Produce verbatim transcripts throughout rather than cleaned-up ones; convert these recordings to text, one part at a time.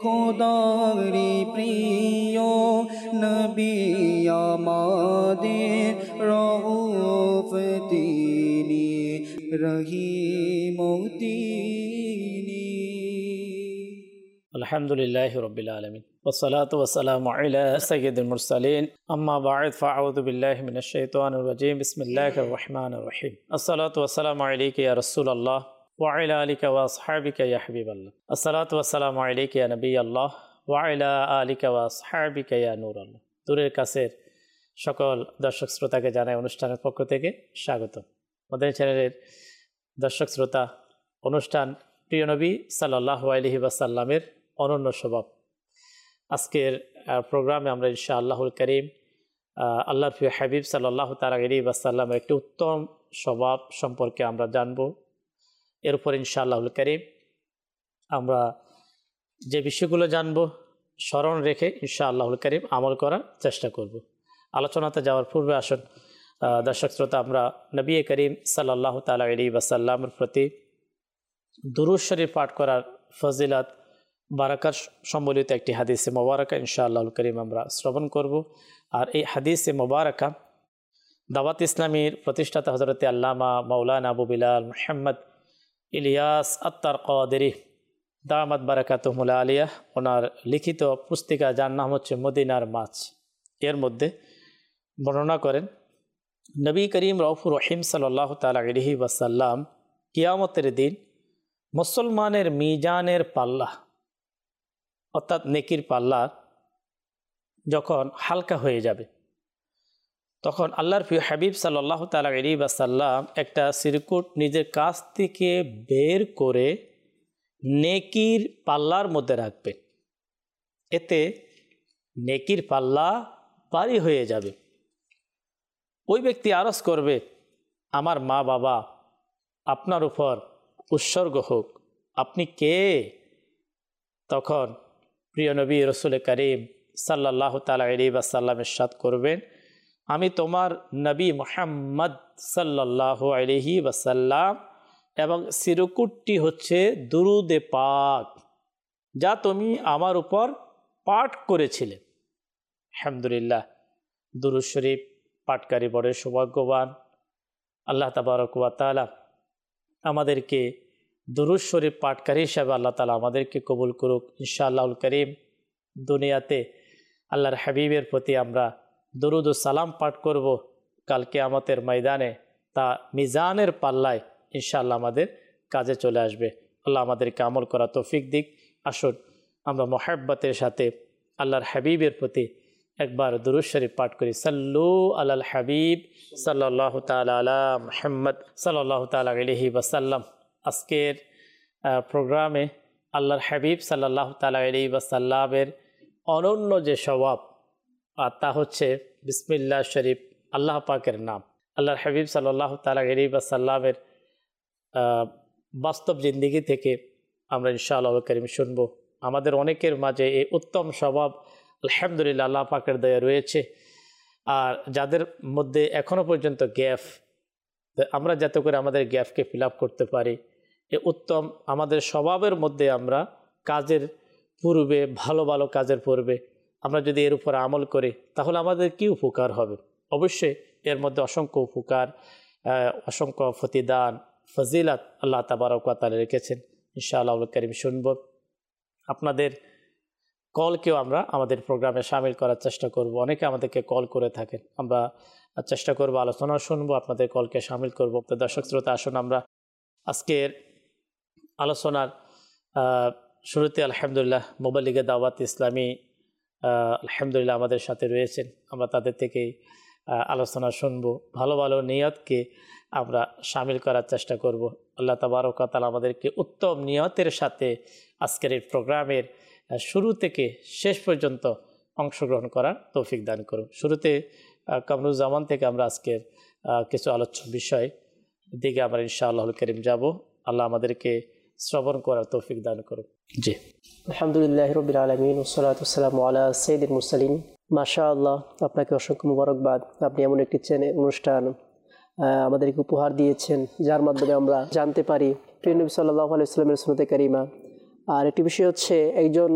খোদারি প্রিয় নবী আমাদের রউফ তিনি রহিম তিনি। আলহামদুলিল্লাহি রাব্বিল আলামিন ওয়াসসালাতু ওয়াসসালামু আলা সাইয়্যিদিল মুরসালিন আম্মা বা'দ ফাআউযু বিল্লাহি মিনাশ শাইতানির রাজীম বিসমিল্লাহির রহমানির রহিম আসসালাতু ওয়াসসালামু আলাইকা ইয়া রাসূলুল্লাহ ওয়া আলা আলিকা ওয়া আসহাবিকা ইয়া হাবিবাল্লাহ আসসালাতু ওয়াসসালামু আলাইকা ইয়া নবিয়াল্লাহ ওয়া আলা আলিকা ওয়া আসহাবিকা ইয়া নূরাল্লাহ। দূরের কাছের সকল দর্শক শ্রোতাকে জানাই অনুষ্ঠানের পক্ষ থেকে স্বাগত। আমাদের চ্যানেলের দর্শক শ্রোতা, অনুষ্ঠান প্রিয় নবী সাল্লাল্লাহু আলাইহি ওয়াসাল্লামের অনন্য স্বভাব। আজকের প্রোগ্রামে আমরা ইনশাআল্লাহুল কারীম আল্লাহর প্রিয় হাবিব সাল্লাল্লাহু তাআলা আলাইহি ওয়াসাল্লামের একটি উত্তম স্বভাব সম্পর্কে আমরা জানব। এর উপর ইনশাআল্লাহুল কারীম আমরা যে বিষয়গুলো জানব স্মরণ রেখে ইনশাআল্লাহুল কারীম আমল করার চেষ্টা করব। আলোচনাতে যাওয়ার পূর্বে আসুন দর্শক শ্রোতা, আমরা নবী করিম সাল্লাল্লাহু তাআলা আলাইহি ওয়াসাল্লামের প্রতি দুরূদ শরীফ পাঠ করার ফজিলত বারাকাত সম্বলিত একটি হাদিসে মোবারকা ইনশাআল্লাহুল কারীম আমরা শ্রবণ করব। আর এই হাদিসে মোবারকা দাওয়াত ইসলামীর প্রতিষ্ঠাতা হযরত আল্লামা মাওলানা আবু বিলাল মুহাম্মদ ইলিয়াস আত-তারকাদেরী দামাত বারাকাতুহুল আলিয়া ওনার লিখিত পুস্তিকা, যার নাম হচ্ছে মদিনার মাছ। এর মধ্যে বর্ণনা করেন নবী করিম রউফুর রহিম সাল্লাল্লাহু তাআলা আলাইহি ওয়াসাল্লাম কিয়ামতের দিন মুসলমানের মিজানের পাল্লা অর্থাৎ নেকির পাল্লা যখন হালকা হয়ে যাবে, তখন আল্লাহর প্রিয় হাবিব সাল্লাল্লাহু তাআলা আলাইহি ওয়াসাল্লাম একটা সিরকুট নিজের কাছ থেকে বের করে নেকির পাল্লার মধ্যে রাখবেন। এতে নেকির পাল্লা ভারী হয়ে যাবে। ওই ব্যক্তি আরজ করবে, আমার মা বাবা আপনার উপর উৎসর্গ হোক, আপনি কে? তখন প্রিয় নবী রাসূল করিম সাল্লাল্লাহু তাআলা আলাইহি ওয়াসাল্লাম ইরশাদ করবেন, আমি তোমার নবী মুহাম্মদ সাল্লাল্লাহু আলাইহি ওয়াসাল্লাম এবং সিরকুটটি হচ্ছে দুরুদে পাক যা তুমি আমার উপর পাঠ করেছিলে। আলহামদুলিল্লাহ, দুরূদ শরীফ পাঠকারী বড় সৌভাগ্যবান। আল্লাহ তাবারক ওয়া তাআলা আমাদেরকে দুরূদ শরীফ পাঠকারী হিসাবে আল্লাহ তাআলা আমাদেরকে কবুল করুক ইনশাআল্লাহুল কারীম। দুনিয়াতে আল্লাহর হাবিবের প্রতি আমরা দুরুদ ও সালাম পাঠ করব, কাল কিয়ামতের ময়দানে তা মিজানের পাল্লায় ইনশাআল্লাহ আমাদের কাজে চলে আসবে। আল্লাহ আমাদেরকে আমল করা তৌফিক দিক। আসুন আমরা মুহাব্বতের সাথে আল্লাহর হাবিবের প্রতি একবার দুরূদ শরীফ পাঠ করি। সাল্লু আলাল হাবিব সাল্লাল্লাহু তাআলা আলা মুহাম্মদ সাল্লাল্লাহু তাআলা আলাইহি ওয়াসাল্লাম। আজকের প্রোগ্রামে আল্লাহর হাবিব সাল্লাল্লাহু তাআলা আলাইহি ওয়াসাল্লামের অনন্য যে স্বভাব, আর তা হচ্ছে বিসমিল্লাহ শরীফ, আল্লাহ পাকের নাম। আল্লাহর হাবিব সাল্লাল্লাহু তাআলা আলাইহি ওয়াসাল্লামের বাস্তব জিন্দেগি থেকে আমরা ইনশাআল্লাহুল কারীম শুনব। আমাদের অনেকের মাঝে এই উত্তম স্বভাব আলহামদুলিল্লাহ আল্লাহ পাকের দয়া রয়েছে। আর যাদের মধ্যে এখনও পর্যন্ত গ্যাপ, আমরা যাতে করে আমাদের গ্যাপকে ফিল আপ করতে পারি, এ উত্তম আমাদের স্বভাবের মধ্যে আমরা কাজের পূর্বে, ভালো ভালো কাজের পূর্বে আমরা যদি এর উপর আমল করি তাহলে আমাদের কি উপকার হবে? অবশ্যই এর মধ্যে অসংখ্য উপকার, অসংখ্য প্রতিদান, ফজিলাত আল্লাহ তাবারক ওয়া তাআলা রেখেছেন। ইনশাআল্লাহুল কারীম শুনব। আপনাদের কলকেও আমরা আমাদের প্রোগ্রামে শামিল করার চেষ্টা করব। অনেকে আমাদেরকে কল করে থাকেন, আমরা চেষ্টা করব আলোচনা শুনবো, আপনাদের কলকে শামিল করব। তো দর্শক শ্রোতা, আসুন আমরা আজকের আলোচনার শুরুতে আলহামদুলিল্লাহ মুবাল্লিগে দাওয়াত ইসলামী আলহামদুলিল্লাহ আমাদের সাথে রয়েছেন। আমরা তাদের থেকেই আলোচনা শুনবো। ভালো ভালো নিয়তকে আমরা শামিল করার চেষ্টা করব। আল্লাহ তাবারক ওয়া তাআলা আমাদেরকে উত্তম নিয়তের সাথে আজকের এই প্রোগ্রামের শুরু থেকে শেষ পর্যন্ত অংশগ্রহণ করার তৌফিক দান করুন। শুরুতে কামরুজ্জামান থেকে আমরা আজকের কিছু আলোচ্য বিষয় দিকে আমরা ইনশাআল্লাহুল কারীম যাব। আল্লাহ আমাদেরকে শ্রবণ করার তৌফিক দান করুন। জি, আলহামদুলিল্লাহ রাব্বিল আলামিন ওয়াসসালাতু ওয়াসসালামু আলা সাইয়্যিদিল মুরসালিন। মাশাআল্লাহ, আপনাকে অসংখ্য মুবারকবাদ। আপনি এমন একটি চ্যানেল অনুষ্ঠান আমাদেরকে উপহার দিয়েছেন যার মাধ্যমে আমরা জানতে পারি প্রিয় নবী সাল্লাল্লাহু আলাইহি ওয়াসাল্লামের সুন্নাতে কারিমা। আর একটি বিষয় হচ্ছে একজন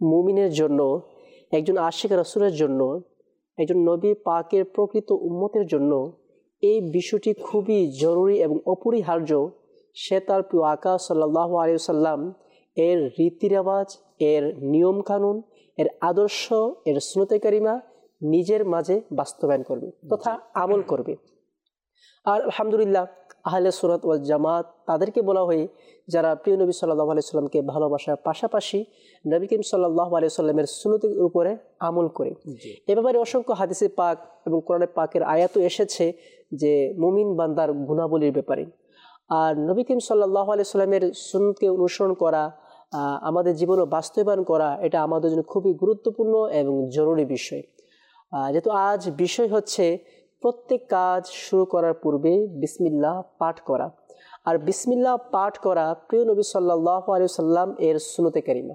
মুমিনের জন্য, একজন আশিক রাসূলের জন্য, একজন নবী পাকের প্রকৃত উম্মতের জন্য এই বিষয়টি খুবই জরুরি এবং অপরিহার্য। সে তার প্রিয় আকা সাল্লাল্লাহু আলাইহি ওয়াসাল্লাম এর রীতিরেওয়াজ, এর নিয়মকানুন, এর আদর্শ, এর সুন্নতে কারিমা নিজের মাঝে বাস্তবায়ন করবে তথা আমল করবে। আর আলহামদুলিল্লাহ আহলে সুন্নাত ওয়াল জামাত তাদেরকে বলা হয় যারা প্রিয় নবী সাল্লাল্লাহু আলাইহি সাল্লামকে ভালোবাসার পাশাপাশি নবী করিম সাল্লাল্লাহু আলাইহি সাল্লামের সুন্নতের উপরে আমল করে। এ ব্যাপারে অসংখ্য হাদিসে পাক এবং কোরআনে পাকের আয়াতও এসেছে যে মুমিন বান্দার গুণাবলীর ব্যাপারে। আর নবী করিম সাল্লাল্লাহু আলাইহি সাল্লামের সুন্নতকে অনুসরণ করা, আমাদের জীবনে বাস্তবায়ন করা, এটা আমাদের জন্য খুবই গুরুত্বপূর্ণ এবং জরুরি বিষয়। যেহেতু আজ বিষয় হচ্ছে প্রত্যেক কাজ শুরু করার পূর্বে বিসমিল্লাহ পাঠ করা। আর বিসমিল্লাহ পাঠ করা প্রিয় নবী সাল্লাল্লাহু আলাইহি সাল্লাম এর সুন্নতে কারিমা।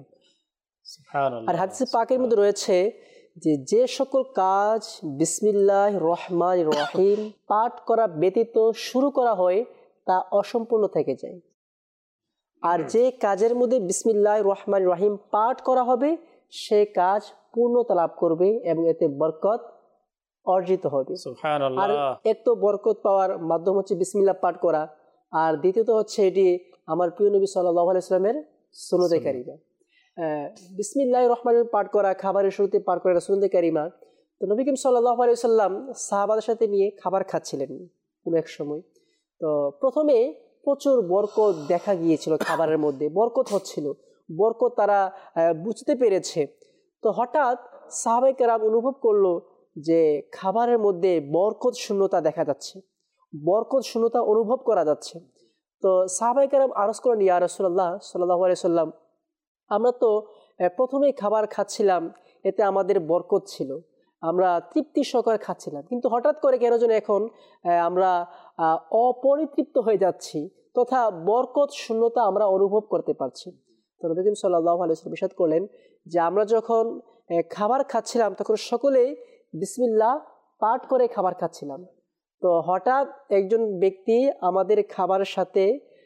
আর হাদিসে পাকের মধ্যে রয়েছে যে যে সকল কাজ বিসমিল্লাহ রহমান রহিম পাঠ করা ব্যতীত শুরু করা হয় তা অসম্পূর্ণ থেকে যায়। আর যে কাজের মধ্যে বিসমিল্লাহ রহমান রহিম পাঠ করা হবে সে কাজ পূর্ণতা লাভ করবে এবং এতে বরকত অর্জিত হবে। আর এক তো বরকত পাওয়ার মাধ্যম হচ্ছে বিসমিল্লাহ পাঠ করা, আর দ্বিতীয়ত হচ্ছে এটি আমার প্রিয় নবী সাল্লাল্লাহু আলাইহি সাল্লামের সুন্নতে কারিমা। বিসমিল্লাহির রহমানির রহিম পাঠ করা, খাবারের শুরুতে পাঠ করা সুন্নতে কারিমা। তো নবী করিম সাল্লাল্লাহু আলাইহি সাল্লাম সাহাবাদের সাথে নিয়ে খাবার খাচ্ছিলেন কোনো এক সময়। তো প্রথমে প্রচুর বরকত দেখা গিয়েছিল, খাবারের মধ্যে বরকত হচ্ছিল, বরকত তারা বুঝতে পেরেছে। তো হঠাৎ সাহাবায়ে কেরাম অনুভব করলো যে খাবারের মধ্যে বরকত শূন্যতা দেখা যাচ্ছে, বরকত শূন্যতা অনুভব করা যাচ্ছে। তো সাহাবায়ে কেরাম আরজ করেন, ইয়া রাসূলুল্লাহ সাল্লাল্লাহু আলাইহি সাল্লাম, আমরা তো প্রথমেই খাবার খাচ্ছিলাম, এতে আমাদের বরকত ছিল, আমরা তৃপ্তি সহকারে খাচ্ছিলাম, কিন্তু হঠাৎ করে কেন যেন এখন আমরা অপরিতৃপ্ত হয়ে যাচ্ছি তথা বরকত শূন্যতা আমরা অনুভব করতে পারছি। তো নবী করিম সাল্লাল্লাহু আলাইহি ওয়াসাল্লাম ইরশাদ করলেন যে আমরা যখন খাবার খাচ্ছিলাম তখন সকলেই বিসমিল্লাহ পাঠ করে খাবার খাচ্ছিলাম। তো হঠাৎ একজন ব্যক্তি আমাদের খাবারের সাথে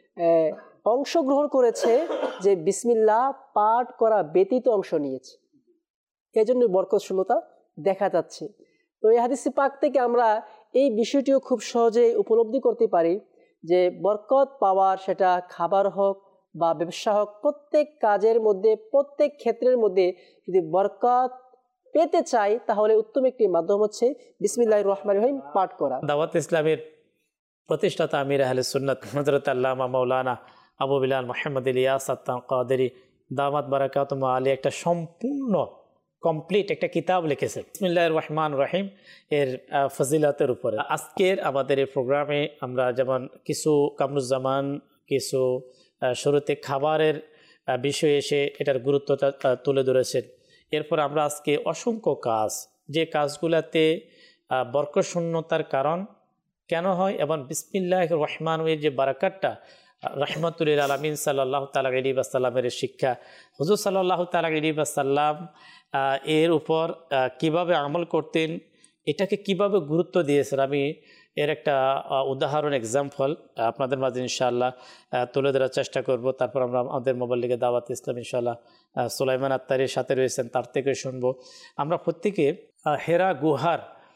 অংশগ্রহণ করেছে যে বিসমিল্লাহ পাঠ করা ব্যতীত অংশ নিয়েছে, এই জন্য বরকত শূন্যতা দেখা যাচ্ছে। তো এই হাদিস পাক থেকে আমরা এই বিষয়টিও খুব সহজে উপলব্ধি করতে পারি যে বরকত পাওয়ার, সেটা খাবার হোক বা ব্যবসা হোক, প্রত্যেক কাজের মধ্যে, প্রত্যেক ক্ষেত্রের মধ্যে যদি বরকত পেতে চাই তাহলে উত্তম একটি মাধ্যম হচ্ছে বিসমিল্লাহির রহমানির রহিম পাঠ করা। দাওয়াত ইসলামের প্রতিষ্ঠাতা আমির আহলে সুন্নাত হযরত আল্লামা মাওলানা আবু বিলাল মুহাম্মদ ইলিয়াস আত-তানকাদেরী দামাত বারাকাতুহু আলাইহি একটা সম্পূর্ণ কমপ্লিট একটা কিতাব লিখেছে বিসমিল্লাহির রহমানির রহিম এর ফজিলতের উপরে। আজকের আমাদের এই প্রোগ্রামে আমরা যেমন কিছু কামরুজ্জামান কিছু শুরুতে খাবারের বিষয়ে এসে এটার গুরুত্বটা তুলে ধরেছেন। এরপর আমরা আজকে অসংখ্য কাজ, যে কাজগুলোতে বরকত শূন্যতার কারণ কেন হয় এবং বিসমিল্লাহির রহমানির যে বারাকাতটা রাহমাতুল লিল আলামিন সাল্লাল্লাহু তাআলা আলাইহি ওয়াসাল্লামের শিক্ষা, হুজুর সাল্লাল্লাহু তাআলা আলাইহি ওয়াসাল্লাম এর উপর কিভাবে আমল করতেন, এটাকে কিভাবে গুরুত্ব দিয়েছেন, আমি এর একটা উদাহরণ এক্সাম্পল আপনাদের মাঝে ইনশাআল্লাহ তুলে ধরার চেষ্টা করব। তারপর আমরা আমাদের মোবাল্লিগে দাওয়াত ইসলাম ইনশাআল্লাহ সুলাইমান আত্তারির সাথে রয়েছেন, তার থেকে শুনবো। আমরা প্রত্যেকে হেরা গুহার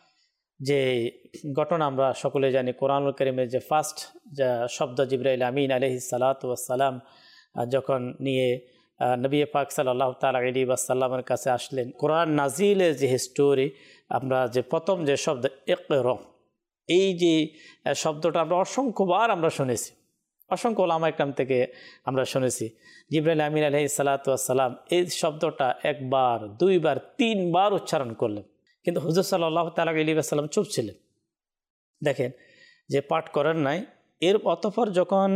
যে ঘটনা আমরা সকলে জানি, কোরআনুল কারীমের যে ফার্স্ট যা শব্দ জিবরাইল আমিন আলাইহিস সালাতু ওয়াস সালাম যখন নিয়ে নবী পাক সাল্লাল্লাহু তাআলা আলাইহি ওয়াসাল্লামের কাছে আসলেন, কোরআন নাজিলের যে হিস্টোরি, আমরা যে প্রথম যে শব্দ ইকরা, এই যে শব্দটা আমরা অসংখ্যবার আমরা শুনেছি, অসংখ্য ওলামা ইকরাম থেকে আমরা শুনেছি। জিবরাইল আমিন আলাইহিস সালাতু ওয়াস সালাম এই শব্দটা একবার, দুইবার, তিনবার উচ্চারণ করলেন, কিন্তু হুজুর সাল্লাল্লাহু তাআলা আলাইহি ওয়াসাল্লাম চুপ ছিলেন। দেখেন যে পাঠ করেন নাই। এর অতঃপর যখন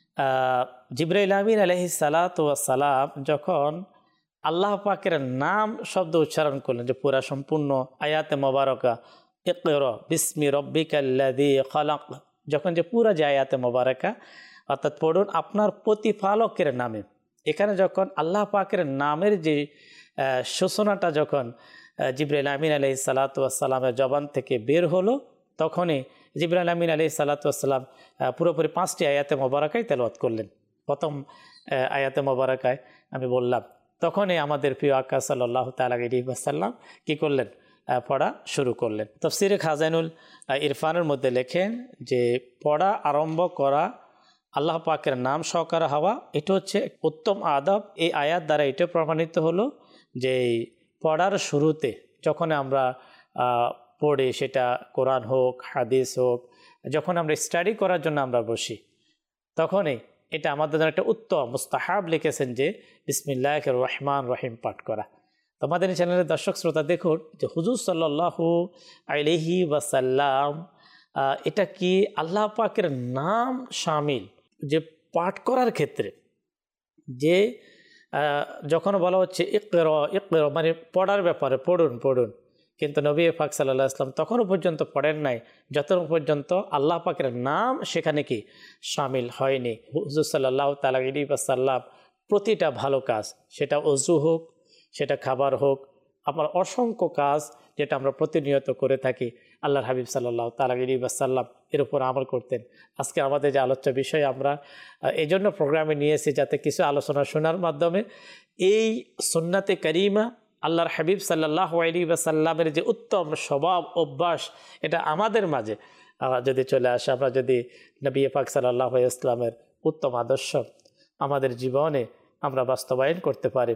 জিবরাইল আমিন আলাইহিস সালাতু ওয়াস সালাম যখন আল্লাহ পাকের নাম শব্দ উচ্চারণ করলেন, যে পুরা সম্পূর্ণ আয়াতে মোবারকা ইকরা বিসমি রব্বিকাল্লাযী খালাক, যখন যে পুরা যে আয়াতে মোবারকা অর্থাৎ পড়ুন আপনার প্রতিপালকের নামে, এখানে যখন আল্লাহ পাকের নামের যে সূচনাটা যখন জিবরাইল আমিন আলাইহিস সালাতু ওয়াস সালামের জবান থেকে বের হলো, তখনই জিবরাইল আমিন আলাইহিস সালাতু ওয়াস সালাম পুরোপুরি পাঁচটি আয়াতে মোবারকায় তেলাওয়াত করলেন। প্রথম আয়াতে মোবারকায় আমি বললাম তখনই আমাদের প্রিয় আকা সাল্লাল্লাহু তাআলা আলাইহি ওয়াসাল্লাম কি করলেন, পড়া শুরু করলেন। তাফসীরে খাজাইনুল ইরফানের মধ্যে লেখেন যে পড়া আরম্ভ করা আল্লাহ পাকের নাম সহকারে হওয়া, এটা হচ্ছে উত্তম আদব। এই আয়াত দ্বারা এটা প্রমাণিত হলো যে পড়ার শুরুতে যখন আমরা পড়ি, সেটা কোরআন হোক হাদিস হোক, যখন আমরা স্টাডি করার জন্য আমরা বসি, তখনই এটা আমাদের জন্য একটা উত্তম মুস্তাহাব লিখেছেন যে বিসমিল্লাহির রহমানির রহিম পাঠ করা। তো আমাদের চ্যানেলের দর্শক শ্রোতা দেখুন যে হুজুর সাল্লাল্লাহু আলাইহি ওয়াসাল্লাম এটা কি আল্লাহ পাকের নাম শামিল যে পাঠ করার ক্ষেত্রে, যে যখন বলা হচ্ছে ইকরা ইকরা মানে পড়ার ব্যাপারে পড়ুন পড়ুন, কিন্তু নবী পাক সাল্লাল্লাহু আলাইহি ওয়াসাল্লাম তখনও পর্যন্ত পড়েন নাই যতক্ষণ পর্যন্ত আল্লাহ পাকের নাম সেখানে কি শামিল হয়নি। হুজুর সাল্লাল্লাহু তাআলা আলাইহি ওয়াসাল্লাম প্রতিটা ভালো কাজ, সেটা ওযু হোক, সেটা খাবার হোক, আমার অসংখ্য কাজ যেটা আমরা প্রতিনিয়ত করে থাকি, আল্লাহর হাবিব সাল্লাল্লাহু তাআলা আলাইহি ওয়াসাল্লাম এর উপর আমল করতেন। আজকে আমাদের যে আলোচ্য বিষয় আমরা এই জন্য প্রোগ্রামে নিয়েছি যাতে কিছু আলোচনা শোনার মাধ্যমে এই সুন্নাতে কারিমা আল্লাহর হাবিব সাল্লাল্লাহু আলাইহি ওয়াসাল্লামের যে উত্তম স্বভাব অভ্যাস, এটা আমাদের মাঝে যদি চলে আসে, আমরা যদি নবী পাক সাল্লাল্লাহু আলাইহি ওয়াসাল্লামের উত্তম আদর্শ আমাদের জীবনে আমরা বাস্তবায়ন করতে পারি,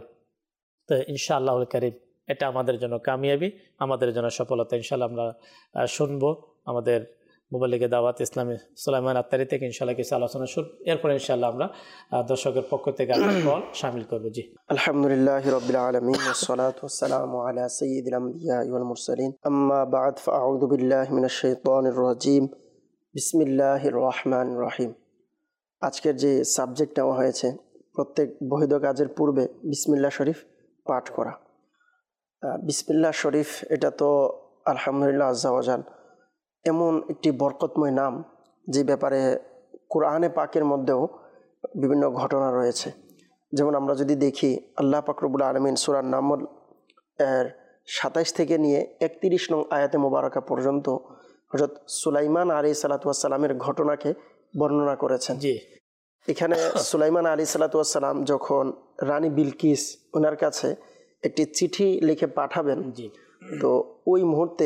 তো ইনশাআল্লাহুল কারীম এটা আমাদের জন্য কামিয়াবি, আমাদের জন্য সফলতা। ইনশাআল্লাহ আমরা শুনবো আমাদের মুবাল্লিগে দাওয়াত ইসলামী সুলাইমান আত্তারি থেকে ইনশাআল্লাহ কিছু আলোচনা শুরু, এরপরে ইনশাআল্লাহ আমরা দর্শকের পক্ষ থেকে কল শামিল করব। জি, আলহামদুলিল্লাহি রাব্বিল আলামিন ওয়াসসালাতু ওয়াসসালামু আলা সাইয়্যিদিল আমবিয়া ওয়াল মুরসালিন, আম্মা বা'দ, ফাআউযু বিল্লাহি মিনাশ শাইতানির রাজীম, বিসমিল্লাহির রহমানির রহিম। আজকের যে সাবজেক্ট নেওয়া হয়েছে, প্রত্যেক বহিদ কাজের পূর্বে বিসমিল্লাহ শরীফ পাঠ করা। বিসমিল্লাহ শরীফ এটা তো আলহামদুলিল্লাহ আজ্জা ওয়াজাল এমন একটি বরকতময় নাম যে ব্যাপারে কোরআনে পাকের মধ্যেও বিভিন্ন ঘটনা রয়েছে। যেমন আমরা যদি দেখি আল্লাহ পাক রব্বুল আলামিন সূরা নামল এর সাতাইশ থেকে নিয়ে একত্রিশ নং আয়াতে মোবারকা পর্যন্ত হযরত সুলাইমান আলাইহিস সালাতু ওয়াস সালামের ঘটনাকে বর্ণনা করেছেন। জি, এখানে সুলাইমান আলাইহিস সালাতু ওয়াস সালাম যখন রানী বিলকিস ওনার কাছে একটি চিঠি লিখে পাঠাবেন, জি, তো ওই মুহূর্তে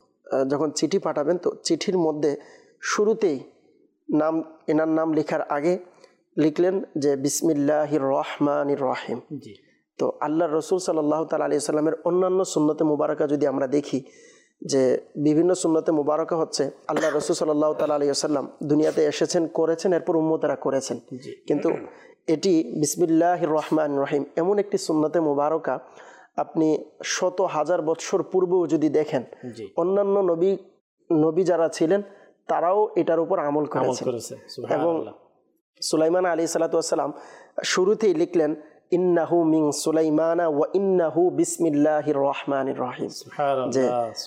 যখন চিঠি পাঠাবেন, তো চিঠির মধ্যে শুরুতেই নাম এনার নাম লেখার আগে লিখলেন যে বিসমিল্লাহির রহমানির রহিম। জি, তো আল্লাহর রসুল সাল্লাল্লাহু তাআলা আলাইহি সাল্লামের অন্যান্য সুন্নতে মুবারকা যদি আমরা দেখি, যে বিভিন্ন সুন্নতে মুবারকা হচ্ছে আল্লাহ রসুল সাল্লাল্লাহু তাআলা আলাইহি সাল্লাম দুনিয়াতে এসেছেন, করেছেন, এরপর উম্মতেরা করেছেন, কিন্তু এটি বিসমিল্লাহির রহমানির রহিম এমন একটি সুন্নতে মুবারকা আপনি শত হাজার বৎসর পূর্বেও যদি দেখেন, অন্যান্য নবী নবী যারা ছিলেন তারাও এটার উপর আমল করেছেন। এবং সুলাইমান আলাইহিস সালাতু ওয়াস সালাম শুরুতেই লিখলেন ইন্নাহু মিন সুলাইমানা ওয়া ইন্নাহু বিসমিল্লাহির রহমানির রহিম, যে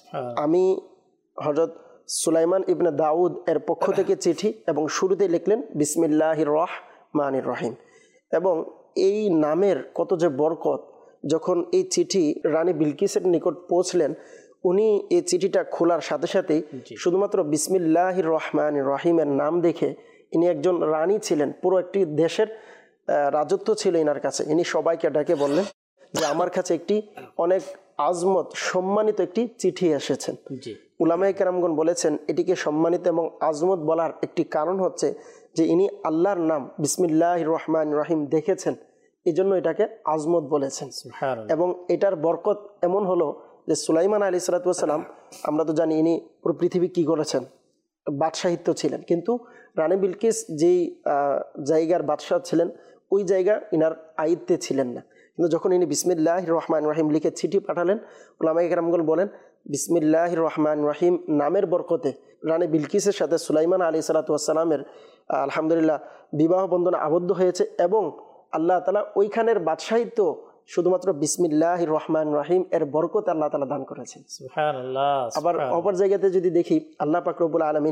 আমি হযরত সুলাইমান ইবনে দাউদ এর পক্ষ থেকে চিঠি, এবং শুরুতেই লিখলেন বিসমিল্লাহির রহমানির রহিম। এবং এই নামের কত যে বরকত, যখন এই চিঠি রানী বিলকিসের নিকট পৌঁছলেন, উনি এই চিঠিটা খোলার সাথে সাথেই শুধুমাত্র বিসমিল্লাহির রহমানির রহিমের নাম দেখে, ইনি একজন রানী ছিলেন, পুরো একটি দেশের রাজত্ব ছিল ইনার কাছে, ইনি সবাইকে ডেকে বললেন যে আমার কাছে একটি অনেক আজমত সম্মানিত একটি চিঠি এসেছেন। উলামায়ে কেরামগণ বলেছেন এটিকে সম্মানিত এবং আজমত বলার একটি কারণ হচ্ছে যে ইনি আল্লাহর নাম বিসমিল্লাহির রহমানির রহিম দেখেছেন, এই জন্য এটাকে আজমত বলেছেন। এবং এটার বরকত এমন হলো যে সুলাইমান আলাইহিস সালাতু ওয়াস সালাম, আমরা তো জানি ইনি পুরো পৃথিবী কি করেছেন, বাদশাহিত্য ছিলেন, কিন্তু রানী বিলকিস যেই জায়গার বাদশাহ ছিলেন ওই জায়গা ইনার আয়ত্তে ছিলেন না। কিন্তু যখন ইনি বিসমিল্লাহির রহমানির রহিম লিখে চিঠি পাঠালেন, উলামায়ে কেরামগণ বলেন বিসমিল্লাহির রহমানির রহিম নামের বরকতে রানী বিলকিসের সাথে সুলাইমান আলাইহিস সালাতু ওয়াস সালামের আলহামদুলিল্লাহ বিবাহ বন্ধনে আবদ্ধ হয়েছে, এবং আল্লাহ তাআলা ওইখানের বাদশাহিত্য শুধুমাত্র বিসমিল্লাহির রহমানির রহিম এর বরকতে আল্লাহ তাআলা দান করেছেন। সুবহানাল্লাহ। আবার অপর জায়গাতে যদি দেখি, আল্লাহ পাক রব্বুল আলামিন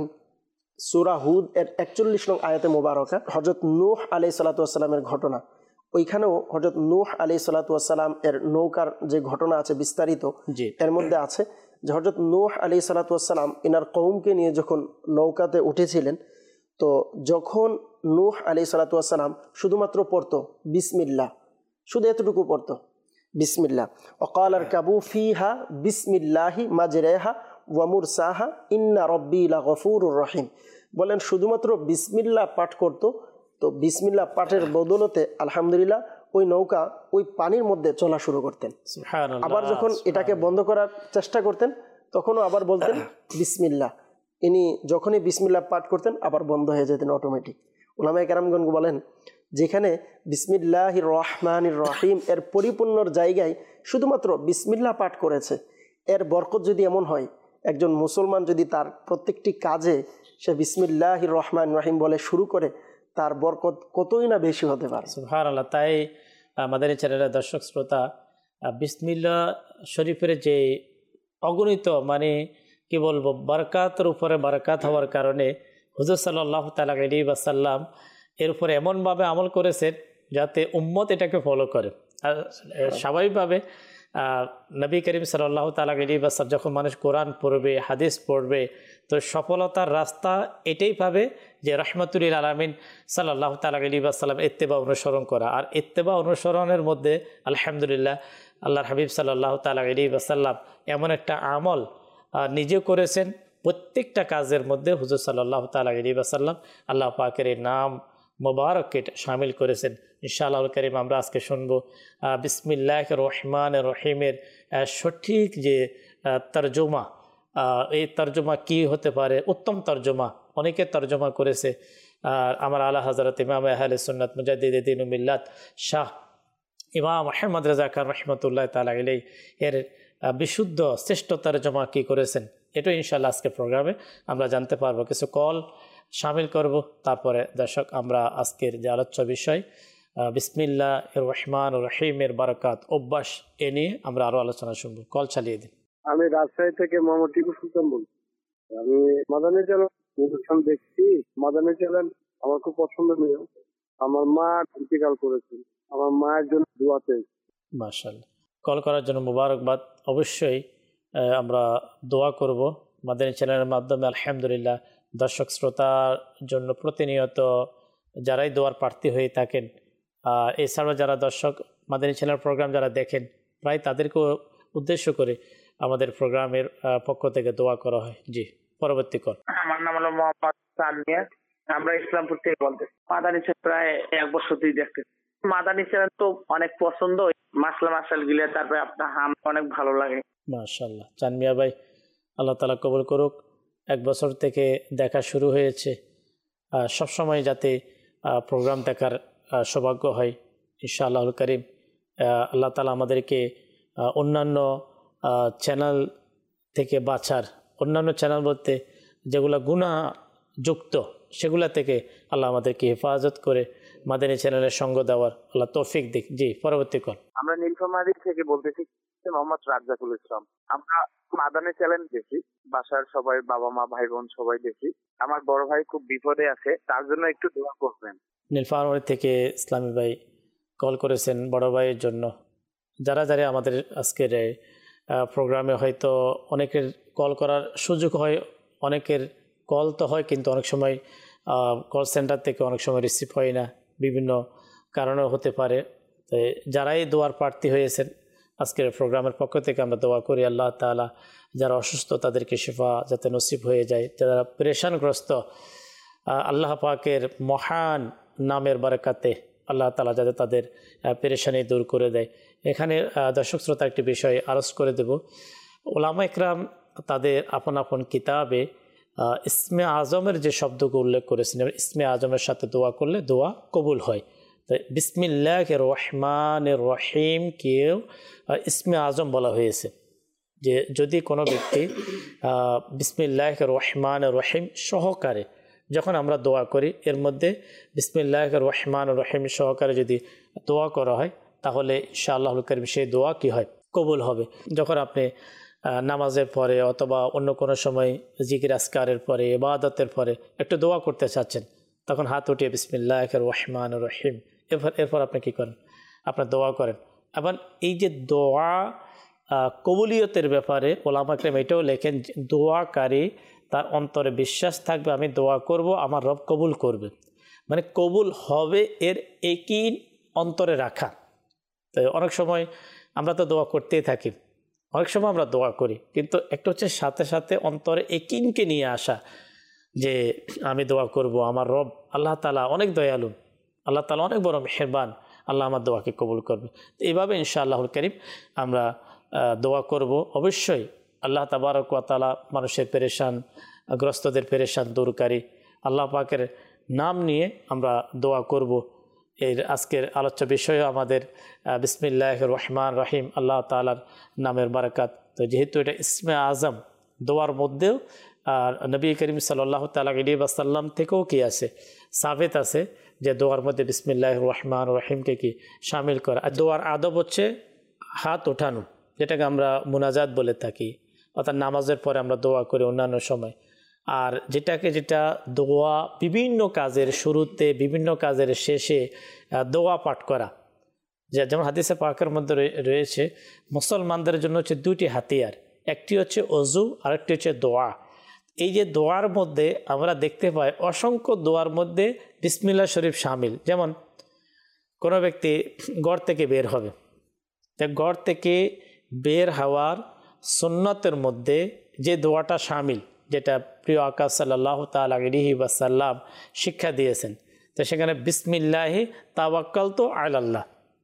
সূরা হুদ এর একচল্লিশ নং আয়াতে মোবারকা হযরত নূহ আলাইহিস সালাতু ওয়াস সালামের ঘটনা, ওইখানেও হযরত নূহ আলাইহিস সালাতু ওয়াস সালাম এর নৌকার যে ঘটনা আছে বিস্তারিত, এর মধ্যে আছে যে হযরত নূহ আলাইহিস সালাতু ওয়াস সালাম ইনার কওমকে নিয়ে যখন নৌকাতে উঠেছিলেন, তো যখন নূহ আলাইহিস সালাতু ওয়াস সালাম শুধুমাত্র পড়তো বিসমিল্লাহ, শুধু এতটুকু পড়তো, বিসমিল্লাহ। অকাল আর কাবু ফিহা বিসমিল্লাহি মাজরেহা ওয়া মুরসাহা ইন্না রব্বি লাগফুরুর রহিম। বলেন শুধুমাত্র বিসমিল্লাহ পাঠ করতো, তো বিসমিল্লাহ পাঠের বদলতে আলহামদুলিল্লাহ ওই নৌকা ওই পানির মধ্যে চলা শুরু করতেন। আবার যখন এটাকে বন্ধ করার চেষ্টা করতেন তখনও আবার বলতেন বিসমিল্লাহ। ইনি যখনই বিসমিল্লাহ পাঠ করতেন আবার বন্ধ হয়ে যেতেন অটোমেটিক। উলামায়ে কেরামগণ বলেন যেখানে বিসমিল্লাহির রহমানির রহিম এর পরিপূর্ণর জায়গায় শুধুমাত্র বিসমিল্লাহ পাঠ করেছে, এর বরকত যদি এমন হয়, একজন মুসলমান যদি তার প্রত্যেকটি কাজে সে বিসমিল্লাহির রহমান রহিম বলে শুরু করে, তার বরকত কতই না বেশি হতে পারে। সুবহানাল্লাহ। তাই আমাদের এই চ্যানেলের দর্শক শ্রোতা, বিসমিল্লাহ শরীফের যে অগণিত মানে কি বলবো বারাকাতের উপরে বারাকাত হওয়ার কারণে হুজুর সাল্লাল্লাহু তাআলা আলাইহি ওয়াসাল্লাম এর উপরে এমনভাবে আমল করেছেন যাতে উম্মত এটাকে ফলো করে। আর স্বাভাবিকভাবে নবী করিম সাল্লাল্লাহু তাআলা আলাইহি ওয়াসাল্লাম যখন মানুষ কোরআন পড়বে, হাদিস পড়বে, তো সফলতার রাস্তা এটাই পাবে যে রাহমাতুল লিল আলামিন সাল্লাল্লাহু তাআলা আলাইহি ওয়াসাল্লাম ইত্তেবা অনুসরণ করা। আর ইত্তেবা অনুসরণের মধ্যে আলহামদুলিল্লাহ আল্লাহর হাবিব সাল্লাল্লাহু তাআলা আলাইহি ওয়াসাল্লাম এমন একটা আমল নিজে করেছেন, প্রত্যেকটা কাজের মধ্যে হুজুর সাল্লাল্লাহু তাআলা আলাইহি ওয়াসাল্লাম আল্লাহ পাকের এই নাম মোবারককে শামিল করেছেন। ইনশাআল্লাহুল কারীম আমরা আজকে শুনবো বিসমিল্লাহির রহমানির রহিমের সঠিক যে তরজমা, এই তরজমা কি হতে পারে, উত্তম তরজমা অনেকে তরজমা করেছে। আর আমার আলা হযরত ইমাম আহলে সুন্নাত মুজাদ্দিদে দ্বীন ও মিল্লাত শাহ ইমাম আহমদ রেজা খান রাহমাতুল্লাহ তাআলা আলাইহি এর বিশুদ্ধ শ্রেষ্ঠ তরজমা কি করেছেন, এটাও ইনশাআল্লাহ আজকে প্রোগ্রামে আমরা জানতে পারবো। কিছু কল শামিল করব, তারপরে দর্শক আমরা আজকের যে আলোচ্য বিষয় বিসমিল্লাহির রহমানির রহিমের বারাকাত অভ্যাস এ নিয়ে আমরা আরো আলোচনা শুনবো। কল চালিয়ে দিন। আমি রাজশাহী থেকে মোহাম্মদ টিপু সুলতান বলছি। আমি মাদানী চ্যানেল অনুষ্ঠান দেখছি। মাদানী চ্যানেল আমার খুব পছন্দনীয়। আমার মা ইন্তেকাল করেছেন, আমার মায়ের জন্য দোয়া চাই। মাশাআল্লাহ, কল করার জন্য মুবারকবাদ। অবশ্যই আমরা দোয়া করব মাদানী চ্যানেলের মাধ্যমে। আলহামদুলিল্লাহ দর্শক শ্রোতার জন্য প্রতিনিয়ত যারাই দোয়ার প্রার্থী হয়ে থাকেন, এছাড়াও যারা দর্শক মাদানী চ্যানেল প্রোগ্রাম যারা দেখেন, প্রায় তাদেরকে উদ্দেশ্য করে আমাদের প্রোগ্রামের পক্ষ থেকে দোয়া করা হয়। জি, পরবর্তী কল। আমার নাম হলো মোহাম্মদ সালমিয়া, আমরা ইসলামপুর থেকে বলতেছি। মাদানী চ্যানেল প্রায় এক বছর থেকে দেখতেছি। মাদানী চ্যানেল তো অনেক পছন্দ, মাসলা মাসাল গিলে, তারপরে আপনার হাম অনেক ভালো লাগে। মাশাআল্লাহ, চানমিয়া ভাই আল্লাহ তাআলা কবুল করুক। এক বছর থেকে দেখা শুরু হয়েছে, সবসময় যাতে প্রোগ্রাম দেখার সৌভাগ্য হয় ইনশাআল্লাহুল কারীম। আল্লাহ তাআলা আমাদেরকে অন্যান্য চ্যানেল থেকে বাঁচার, অন্যান্য চ্যানেল বলতে যেগুলো গুনাহযুক্ত সেগুলা থেকে আল্লাহ আমাদেরকে হেফাজত করে মাদানী চ্যানেলের সঙ্গ দেওয়ার আল্লাহ তৌফিক দিক। জি, পরবর্তী কল। আমরা নীলফামারী থেকে বলতেছি, মোহাম্মদ রাজ্জাকুল ইসলাম। আমরা মাদানী চ্যানেল দেখি, বাসার সবাই, বাবা মা ভাই বোন সবাই দেখি। আমার বড় ভাই খুব বিপদে আছে, তার জন্য একটু দোয়া করবেন। নীলফামারী থেকে ইসলামী ভাই কল করেছেন বড় ভাইয়ের জন্য। যারা যারা আমাদের আজকের প্রোগ্রামে হয়তো অনেকের কল করার সুযোগ হয়, অনেকের কল তো হয় কিন্তু অনেক সময় কল সেন্টার থেকে অনেক সময় রিসিভ হয় না, বিভিন্ন কারণেও হতে পারে। তো যারাই দোয়ার প্রার্থী হয়েছেন আজকের প্রোগ্রামের পক্ষ থেকে আমরা দোয়া করি আল্লাহ তাআলা যারা অসুস্থ তাদেরকে শিফা যাতে নসিব হয়ে যায়, যারা পেরেশানগ্রস্ত আল্লাহ পাকের মহান নামের বারাকাতে আল্লাহ তাআলা যাতে তাদের পেরেশানি দূর করে দেয়। এখানে দর্শক শ্রোতা একটি বিষয় আরজ করে দেব, ওলামা ইকরাম তাদের আপন আপন কিতাবে ইসমে আজমের যে শব্দকে উল্লেখ করেছেন, ইসমে আজমের সাথে দোয়া করলে দোয়া কবুল হয়। তো বিসমিল্লাহির রহমানির রহিমকেও ইসমে আজম বলা হয়েছে, যে যদি কোনো ব্যক্তি বিসমিল্লাহির রহমানির রহিম সহকারে যখন আমরা দোয়া করি, এর মধ্যে বিসমিল্লাহির রহমানির রহিম সহকারে যদি দোয়া করা হয় তাহলে ইনশাআল্লাহুল কারীম সেই দোয়া কি হয়, কবুল হবে। যখন আপনি নামাজের পরে অথবা অন্য কোনো সময় জিকির আজকারের পরে, ইবাদতের পরে একটু দোয়া করতে চাচ্ছেন, তখন হাত উঠিয়ে বিসমিল্লাহির রহমানির রহিম, এরপর এরপর আপনি কী করেন, আপনার দোয়া করেন। এবং এই যে দোয়া কবুলিয়তের ব্যাপারে ওলামা ইকরাম এটাও লেখেন, দোয়াকারী তার অন্তরে বিশ্বাস থাকবে আমি দোয়া করব, আমার রব কবুল করবে, মানে কবুল হবে এর একই অন্তরে রাখা। তো অনেক সময় আমরা তো দোয়া করতেই থাকি, অনেক সময় আমরা দোয়া করি, কিন্তু একটা হচ্ছে সাথে সাথে অন্তরে একিনকে নিয়ে আসা যে আমি দোয়া করব, আমার রব আল্লাহ তাআলা অনেক দয়ালু, আল্লাহ তাআলা অনেক বড় মেহেরবান, আল্লাহ আমার দোয়াকে কবুল করবে। তো এইভাবে ইনশাআল্লাহুল কারীম আমরা দোয়া করব। অবশ্যই আল্লাহ তাবারক ওয়া তাআলা মানুষের পেরেশান গ্রস্তদের পেরেশান দূরকারী, আল্লাহ পাকের নাম নিয়ে আমরা দোয়া করব। এর আজকের আলোচ্য বিষয় আমাদের বিসমিল্লাহির রহমান রহিম, আল্লাহ তাআলার নামের বারাকাত। তো যেহেতু এটা ইসমে আজম, দোয়ার মধ্যেও আর নবী করিম সাল্লাল্লাহু তাআলা আলাইহি ওয়াসাল্লাম থেকেও কি আছে, সাবেত আছে যে দোয়ার মধ্যে বিসমিল্লাহির রহমান রহিমকে কি শামিল করা। আর দোয়ার আদব হচ্ছে হাত ওঠানো, যেটাকে আমরা মুনাজাত বলে থাকি, অর্থাৎ নামাজের পরে আমরা দোয়া করি অন্যান্য সময়। আর যেটাকে যেটা দোয়া বিভিন্ন কাজের শুরুতে, বিভিন্ন কাজের শেষে দোয়া পাঠ করা, যে যেমন হাদিসে পাকের মধ্যে রয়েছে মুসলমানদের জন্য হচ্ছে দুইটি হাতিয়ার, একটি হচ্ছে অজু, আরেকটি হচ্ছে দোয়া। এই যে দোয়ার মধ্যে আমরা দেখতে পাই অসংখ্য দোয়ার মধ্যে বিসমিল্লাহ শরীফ শামিল। যেমন কোনো ব্যক্তি ঘর থেকে বের হবে, ঘর থেকে বের হওয়ার সুন্নতের মধ্যে যে দোয়াটা শামিল, যেটা প্রিয় আকা সাল্লাল্লাহু তাআলা আলাইহি ওয়াসাল্লাম শিক্ষা দিয়েছেন, তো সেখানে বিসমিল্লাহি তাওয়াক্কালতু আলাল্লাহ,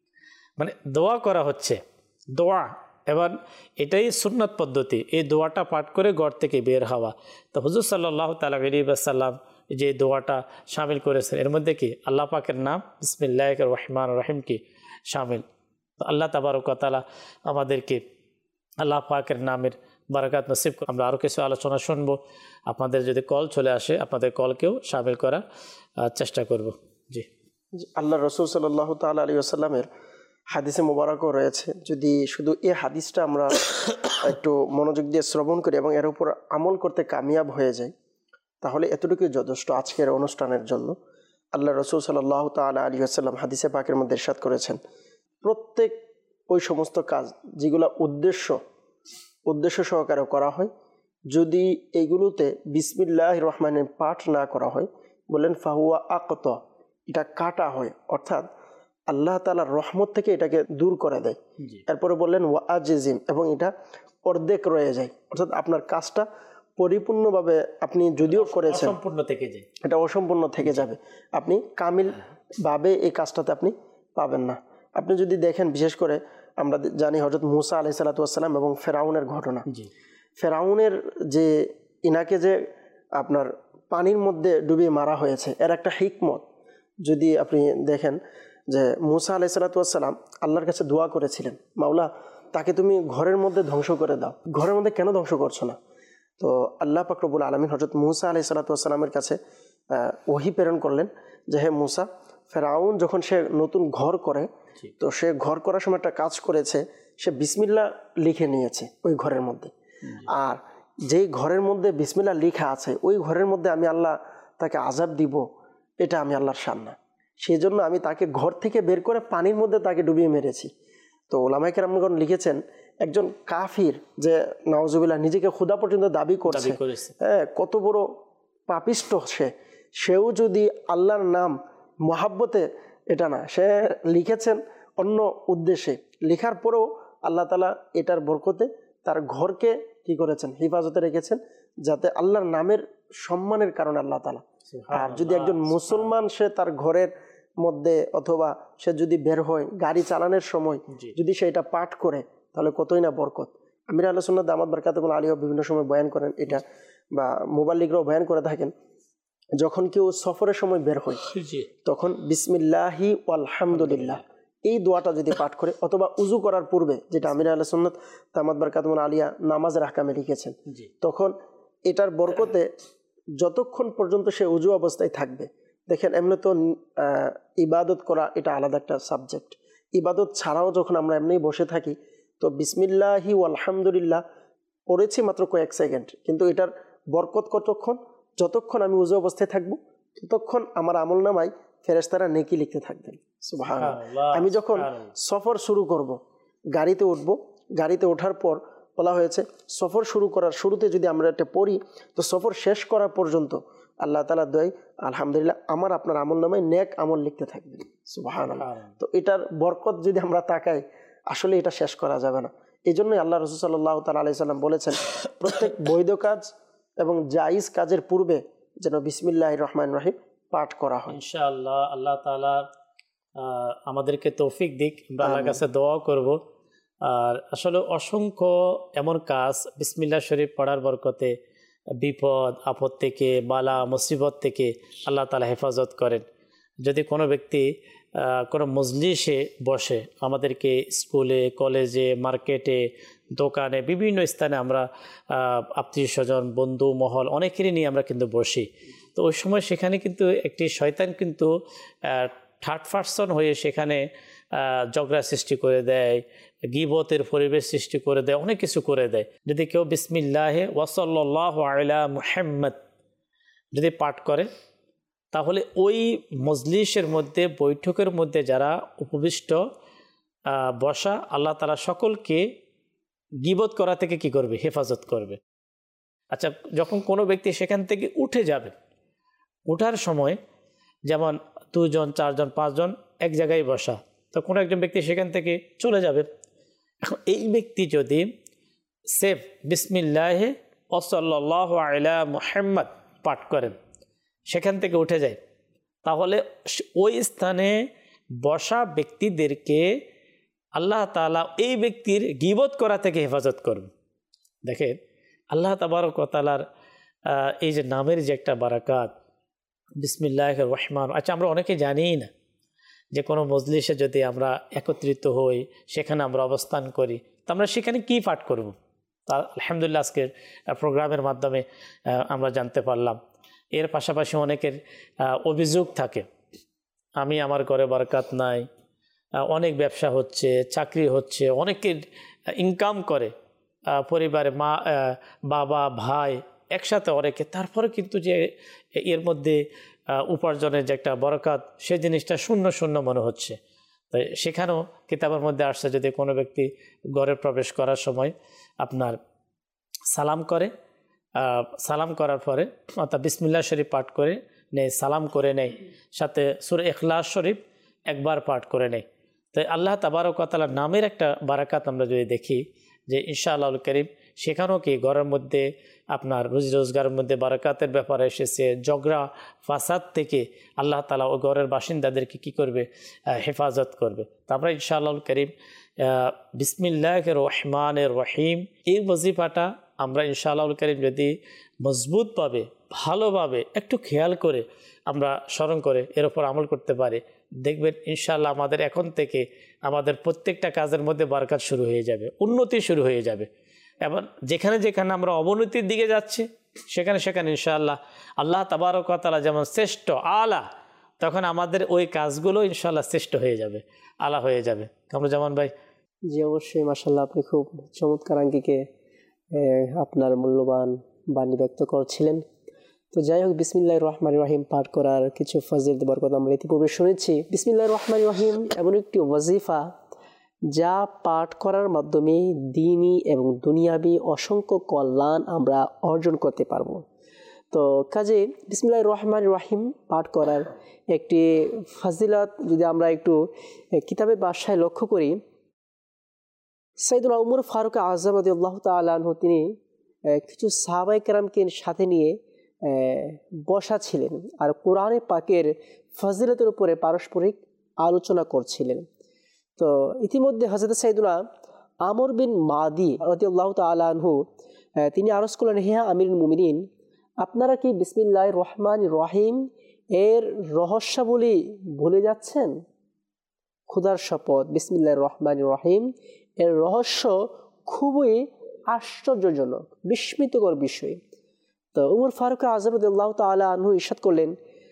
মানে দোয়া করা হচ্ছে, দোয়া। এবার এটাই সুন্নত পদ্ধতি, এই দোয়াটা পাঠ করে ঘর থেকে বের হওয়া। তো হুজুর সাল্লাল্লাহু তাআলা আলাইহি ওয়াসাল্লাম যে দোয়াটা শামিল করেছেন, এর মধ্যে কি আল্লাহ পাকের নাম বিসমিল্লাহির রহমানির রহিম কি শামিল। তো আল্লাহ তাবারক ওয়া তাআলা আমাদেরকে আল্লাহ পাকের নামের বারাকাত নসিব। আমরা আরও কিছু আলোচনা শুনবো, আপনাদের যদি কল চলে আসে আপনাদের কলকেও শামিল করার চেষ্টা করব। জি, আল্লাহ রসুল সাল্লাল্লাহু তাআলা আলাইহি ওয়াসাল্লামের হাদিসে মোবারকও রয়েছে। যদি শুধু এই হাদিসটা আমরা একটু মনোযোগ দিয়ে শ্রবণ করি এবং এর উপর আমল করতে কামিয়াব হয়ে যাই, তাহলে এতটুকুই যথেষ্ট আজকের অনুষ্ঠানের জন্য। আল্লাহ রসুল সাল্লাল্লাহু তাআলা আলাইহি ওয়াসাল্লাম হাদিসে পাকের মধ্যে ইরশাদ করেছেন, প্রত্যেক ওই সমস্ত কাজ যেগুলো উদ্দেশ্য উদ্দেশ্য সহকারে করা হয়, যদি এইগুলোতে বিসমিল্লাহির রহমানির পাঠ না করা হয়, বললেন ফাহুয়া আকত, এটা কাটা হয়, অর্থাৎ আল্লাহ তাআলার রহমত থেকে এটাকে দূর করে দেয়। এরপরে বললেন ওয়া আজিজিম, এবং এটা অর্ধেক রয়ে যায়, অর্থাৎ আপনার কাজটা পরিপূর্ণভাবে আপনি যদিও করেছেন অসম্পূর্ণ থেকে যায়, এটা অসম্পূর্ণ থেকে যাবে, আপনি কামিল ভাবে এই কাজটাতে আপনি পাবেন না। আপনি যদি দেখেন, বিশেষ করে আমরা জানি হযরত মূসা আলাইহিস সালাতু ওয়াস সালাম এবং ফেরাউনের ঘটনা। ফেরাউনের যে ইনাকে যে আপনার পানির মধ্যে ডুবিয়ে মারা হয়েছে, এর একটা হিকমত যদি আপনি দেখেন, যে মূসা আলাইহিস সালাতু ওয়াস সালাম আল্লাহর কাছে দোয়া করেছিলেন, মাওলা তাকে তুমি ঘরের মধ্যে ধ্বংস করে দাও, ঘরের মধ্যে কেন ধ্বংস করছো না? তো আল্লাহ পাক রব্বুল আলামিন হযরত মূসা আলাইহিস সালাতু ওয়াস সালামের কাছে ওহী প্রেরণ করলেন যে হে মূসা, ফেরাউন যখন সে নতুন ঘর করে, তো সে ঘর করার সময় একটা কাজ করেছে, সে বিসমিল্লাহ লিখে নিয়েছে ওই ঘরের মধ্যে। আর যেই ঘরের মধ্যে বিসমিল্লাহ লেখা আছে, ওই ঘরের মধ্যে আমি আল্লাহ তাকে আযাব দিব, এটা আমি আল্লাহর শান না। সেই জন্য আমি তাকে ঘর থেকে বের করে পানির মধ্যে তাকে ডুবিয়ে মেরেছি। তো ওলামায়ে কেরামগণ লিখেছেন, একজন কাফির যে নাউজুবিল্লাহ নিজেকে খোদা পর্যন্ত দাবি করছে, হ্যাঁ, কত বড় পাপিষ্ট সে, সেও যদি আল্লাহর নাম মহাব্বতে, এটা না, সে লিখেছেন অন্য উদ্দেশ্যে, লেখার পরেও আল্লাহ তাআলা এটার বরকতে তার ঘরকে কি করেছেন, হেফাজতে রেখেছেন, যাতে আল্লাহর নামের সম্মানের কারণে আল্লাহ তাআলা। আর যদি একজন মুসলমান সে তার ঘরের মধ্যে অথবা সে যদি বের হয় গাড়ি চালানোর সময় যদি সে এটা পাঠ করে, তাহলে কতই না বরকত। আমির আহলে সুন্নাত দামাত বারকাতুহুল আলিয়া বিভিন্ন সময় বয়ান করেন এটা, বা মুবাল্লিগরাও বয়ান করে থাকেন, যখন কেউ সফরের সময় বের হয় তখন বিসমিল্লাহি ওয়ালহামদুলিল্লাহ এই দোয়াটা যদি পাঠ করে, অথবা উজু করার পূর্বে, যেটা আমির আহলে সুন্নাত দামাত বারকাতুহুল আলিয়া নামাজের আহকামে লিখেছেন, তখন এটার বরকতে যতক্ষণ পর্যন্ত সে উজু অবস্থায় থাকবে। দেখেন, এমনি তো ইবাদত করা এটা আলাদা একটা সাবজেক্ট, ইবাদত ছাড়াও যখন আমরা এমনি বসে থাকি, তো বিসমিল্লাহি আলহামদুলিল্লাহ পড়েছি মাত্র কয়েক সেকেন্ড, কিন্তু এটার বরকত কতক্ষণ, যতক্ষণ আমি উজু অবস্থায় থাকবো ততক্ষণ আমার আমল নামায় ফেরেশতারা নেকি লিখতে থাকবেন। সুবহানাল্লাহ। আমি যখন সফর শুরু করব, গাড়িতে উঠব, গাড়িতে ওঠার পর বলা হয়েছে সফর শুরু করার শুরুতে যদি আমরা এটা পড়ি, তো সফর শেষ করা পর্যন্ত আল্লাহ তাআলা দোয়াই আলহামদুলিল্লাহ আমার আপনার আমল নামায় নেক আমল লিখতে থাকবে। সুবহানাল্লাহ। তো এটার বরকত যদি আমরা তাকাই আসলে এটা শেষ করা যাবে না। এই জন্যই আল্লাহ রাসূল সাল্লাল্লাহু তাআলা আলাইহি সাল্লাম বলেছেন প্রত্যেক বৈধ কাজ এবং জায়েজ কাজের পূর্বে যেন বিসমিল্লাহির রহমানির রহিম পাঠ করা হয়। ইনশাআল্লাহ আল্লাহ তাআলা আমাদেরকে তৌফিক দিক, আমরা আল্লাহর কাছে দোয়া করব। আর আসলে অসংখ্য এমন কাজ বিসমিল্লাহ শরীফ পড়ার বরকতে বিপদ আপদ থেকে, বালা মুসিবত থেকে আল্লাহ তাআলা হেফাজত করেন। যদি কোনো ব্যক্তি কোনো মজলিসে বসে, আমাদেরকে স্কুলে, কলেজে, মার্কেটে, দোকানে, বিভিন্ন স্থানে আমরা আত্মীয় স্বজন, বন্ধু মহল অনেকেরই নিয়ে আমরা কিন্তু বসি। তো ওই সময় সেখানে কিন্তু একটি শয়তান কিন্তু থার্ড পারসন হয়ে সেখানে ঝগড়া সৃষ্টি করে দেয়, গীবতের পরিবেশ সৃষ্টি করে দেয়, অনেক কিছু করে দেয়। যদি কেউ বিসমিল্লাহে ওয়া সাল্লাল্লাহু আলা মুহাম্মদ যদি পাঠ করে, তাহলে ওই মজলিসের মধ্যে, বৈঠকের মধ্যে যারা উপবিষ্ট বসা, আল্লাহ তাআলা সকলকে গীবত করা থেকে কি করবে? হেফাজত করবে। আচ্ছা, যখন কোনো ব্যক্তি সেখান থেকে উঠে যাবে, ওঠার সময় যেমন দুজন, চারজন, পাঁচজন এক জায়গায় বসা, তো কোনো একজন ব্যক্তি সেখান থেকে চলে যাবে। এখন এই ব্যক্তি যদি সেফ বিসমিল্লাহে ওয়া সাল্লাল্লাহু আলা মুহাম্মদ পাঠ করেন, সেখান থেকে উঠে যায়, তাহলে ওই স্থানে বসা ব্যক্তিদেরকে আল্লাহ তাআলা এই ব্যক্তির গীবত করা থেকে হেফাজত করবে। দেখেন আল্লাহ তাবারক ওয়া তাআলার এই যে নামের যে একটা বারাকাত বিসমিল্লাহির রহমান। আচ্ছা, আমরা অনেকে জানি না যে কোনো মজলিসে যদি আমরা একত্রিত হই, সেখানে আমরা অবস্থান করি, তো আমরা সেখানে কি পাঠ করব? তা আলহামদুলিল্লাহ আজকের প্রোগ্রামের মাধ্যমে আমরা জানতে পারলাম। এর পাশাপাশি অনেকের অভিযোগ থাকে, আমি আমার ঘরে বরকত নাই, অনেক ব্যবসা হচ্ছে, চাকরি হচ্ছে, অনেকের ইনকাম করে, পরিবারে মা, বাবা, ভাই একসাথে অনেকে, তারপরে কিন্তু যে এর মধ্যে উপার্জনের যে একটা বরকত, সেই জিনিসটা শূন্য শূন্য মনে হচ্ছে। তাই সেখানেও কিতাবের মধ্যে আসছে, যদি কোনো ব্যক্তি ঘরে প্রবেশ করার সময় আপনার সালাম করে, সালাম করার পরে অর্থাৎ বিসমিল্লাহ শরীফ পাঠ করে নেই, সালাম করে নেই, সাথে সূরা ইখলাস শরীফ একবার পাঠ করে নেই। তাই আল্লাহ তাবারক ওয়া তাআলার নামের একটা বারাকাত আমরা যদি দেখি যে ইনশাআল্লাহুল কারীম, সেখানেও কি ঘরের মধ্যে আপনার রুজি রোজগারের মধ্যে বারাকাতের ব্যাপারে এসেছে, ঝগড়া ফাসাদ থেকে আল্লাহ তাআলা ওই ঘরের বাসিন্দাদেরকে কি করবে? হেফাজত করবে। তারপরে ইনশাআল্লাহুল কারীম বিসমিল্লাহির রহমানির রহিম এই ওয়াজিফাটা আমরা ইনশাআল্লাহুল কারীম যদি মজবুতভাবে, ভালোভাবে, একটু খেয়াল করে আমরা স্মরণ করে এর উপর আমল করতে পারি, দেখবেন ইনশাআল্লাহ আমাদের এখন থেকে আমাদের প্রত্যেকটা কাজের মধ্যে বারাকাত শুরু হয়ে যাবে, উন্নতি শুরু হয়ে যাবে। এবং যেখানে যেখানে আমরা অবনতির দিকে যাচ্ছি, সেখানে সেখানে ইনশাআল্লাহ আল্লাহ তাবারক ওয়া তাআলা যেমন শ্রেষ্ঠ আলা, তখন আমাদের ওই কাজগুলো ইনশাআল্লাহ শ্রেষ্ঠ হয়ে যাবে, আলা হয়ে যাবে। কামরুজ্জামান ভাই। জি অবশ্যই, মাশাআল্লাহ, আপনি খুব চমৎকার আঙ্গিকে আপনার মূল্যবান বাণী ব্যক্ত করছিলেন। তো যাই হোক, বিসমিল্লাহির রহমানির রহিম পাঠ করার কিছু ফজিলত বরকত আমরা ইতিপূর্বে শুনেছি। বিসমিল্লাহির রহমানির রহিম এমন একটি ওয়াজিফা যা পাঠ করার মাধ্যমে দ্বীনি এবং দুনিয়াবি অসংখ্য কল্যাণ আমরা অর্জন করতে পারবো। তো কাজে বিসমিল্লাহির রহমানির রহিম পাঠ করার একটি ফজিলত যদি আমরা একটু কিতাবের ভাষায় লক্ষ্য করি, সাইয়েদুনা উমর ফারুক আযম রাদিয়াল্লাহু তাআলা আনহু তিনি কিছু সাহাবায়ে কেরামকে সাথে নিয়ে বসা ছিলেন আর কোরআনে পাকের ফজিলতের উপরে পারস্পরিক আলোচনা করছিলেন। তো ইতিমধ্যে হযরত সাইয়েদুনা আমর বিন মাদি রাদিয়াল্লাহু তাআলা আনহু তিনি আরজ করলেন, হে আমিরুল মুমিনিন, আপনারা কি বিসমিল্লাহির রহমানির রহিম এর রহস্যাবলী ভুলে যাচ্ছেন? খোদার শপথ, বিসমিল্লাহির রহমানির রহিম এর রহস্য খুবই আশ্চর্যজনক, বিস্মিতকর বিষয়। তো উমর ফারুক আযম রাদিয়াল্লাহু তাআলা আনহু ইরশাদ করলেন,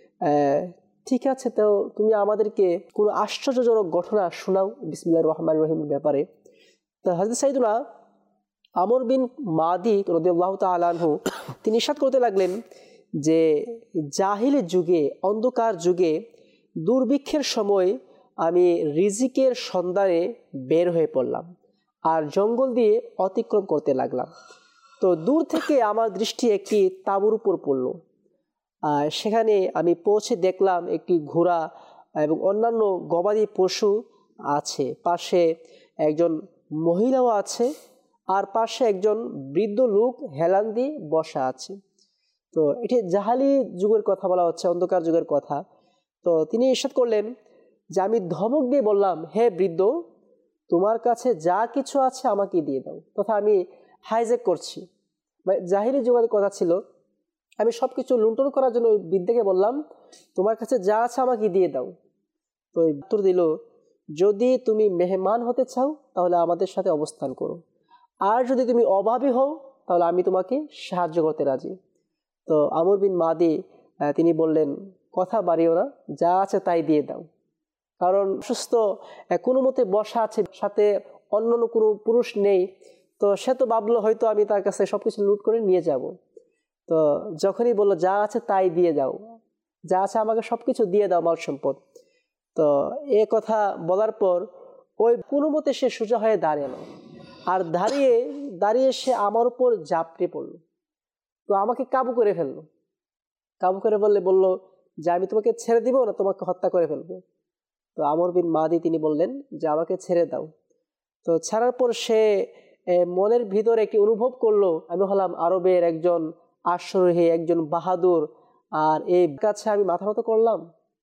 ঠিক আছে, তো তুমি আমাদেরকে কোনো আশ্চর্যজনক ঘটনা শোনাও বিসমিল্লাহির রহমানির রহিমের ব্যাপারে। তো হযরত সাইয়েদুনা আমর বিন মাদি রাদিয়াল্লাহু তাআলা আনহু তিনি ইরশাদ করতে লাগলেন যে জাহিলি যুগে, অন্ধকার যুগে, দুর্ভিক্ষের সময় আমি রিজিকের সন্ধানে বের হয়ে পড়লাম আর জঙ্গল দিয়ে অতিক্রম করতে লাগলাম। তো দূর থেকে আমার দৃষ্টি একটি তাঁবুর উপর পড়ল। আর সেখানে আমি পৌঁছে দেখলাম একটি ঘোড়া এবং অন্যান্য গবাদি পশু আছে, পাশে একজন মহিলাও আছে, আর পাশে একজন বৃদ্ধ লোক হেলান দিয়ে বসা আছে। তো এটি জাহালি যুগের কথা বলা হচ্ছে, অন্ধকার যুগের কথা। তো তিনি ইরশাদ করলেন যে আমি ধমক দিয়ে বললাম, হে বৃদ্ধ, তোমার কাছে যা কিছু আছে আমাকে দিয়ে দাও, তথা আমি হাইজ্যাক করছি। মানে জাহিলি যুগের কথা ছিল, আমি সব কিছু লুণ্ঠন করার জন্য ওই বৃদ্ধকে বললাম তোমার কাছে যা আছে আমাকে দিয়ে দাও। তো উত্তর দিল, যদি তুমি মেহমান হতে চাও তাহলে আমাদের সাথে অবস্থান করো, আর যদি তুমি অভাবী হও তাহলে আমি তোমাকে সাহায্য করতে রাজি। তো আমর বিন মাদি তিনি বললেন, কথা বাড়িও না, যা আছে তাই দিয়ে দাও। কারণ সুস্থ কোনো মতে বসা আছে, সাথে অন্যান্য কোনো পুরুষ নেই, তো সে তো ভাবলো হয়তো আমি তার কাছে সব কিছু লুট করে নিয়ে যাব। তো যখনই বললো যা আছে তাই দিয়ে দাও, যা আছে আমাকে সব কিছু দিয়ে দাও, মাল সম্পদ। তো এ কথা বলার পর ওই কোনো মতে সে সোজা হয়ে দাঁড়ালো, আর দাঁড়িয়ে দাঁড়িয়ে সে আমার উপর ঝাঁপড়ে পড়লো। তো আমাকে কাবু করে ফেললো। কাবু করে বললে বললো যে আমি তোমাকে ছেড়ে দিব না তোমাকে হত্যা করে ফেলবো। তো আমর বিন মাদি তিনি বললেন যে আমাকে ছেড়ে দাও। তো ছাড়ার পর সে মনের ভিতরে একটি অনুভব করলো, আমি হলাম আরবের একজন আশ্রয়ী, একজন বাহাদুর, আর এই কাছে আমি মাথা নত করলাম।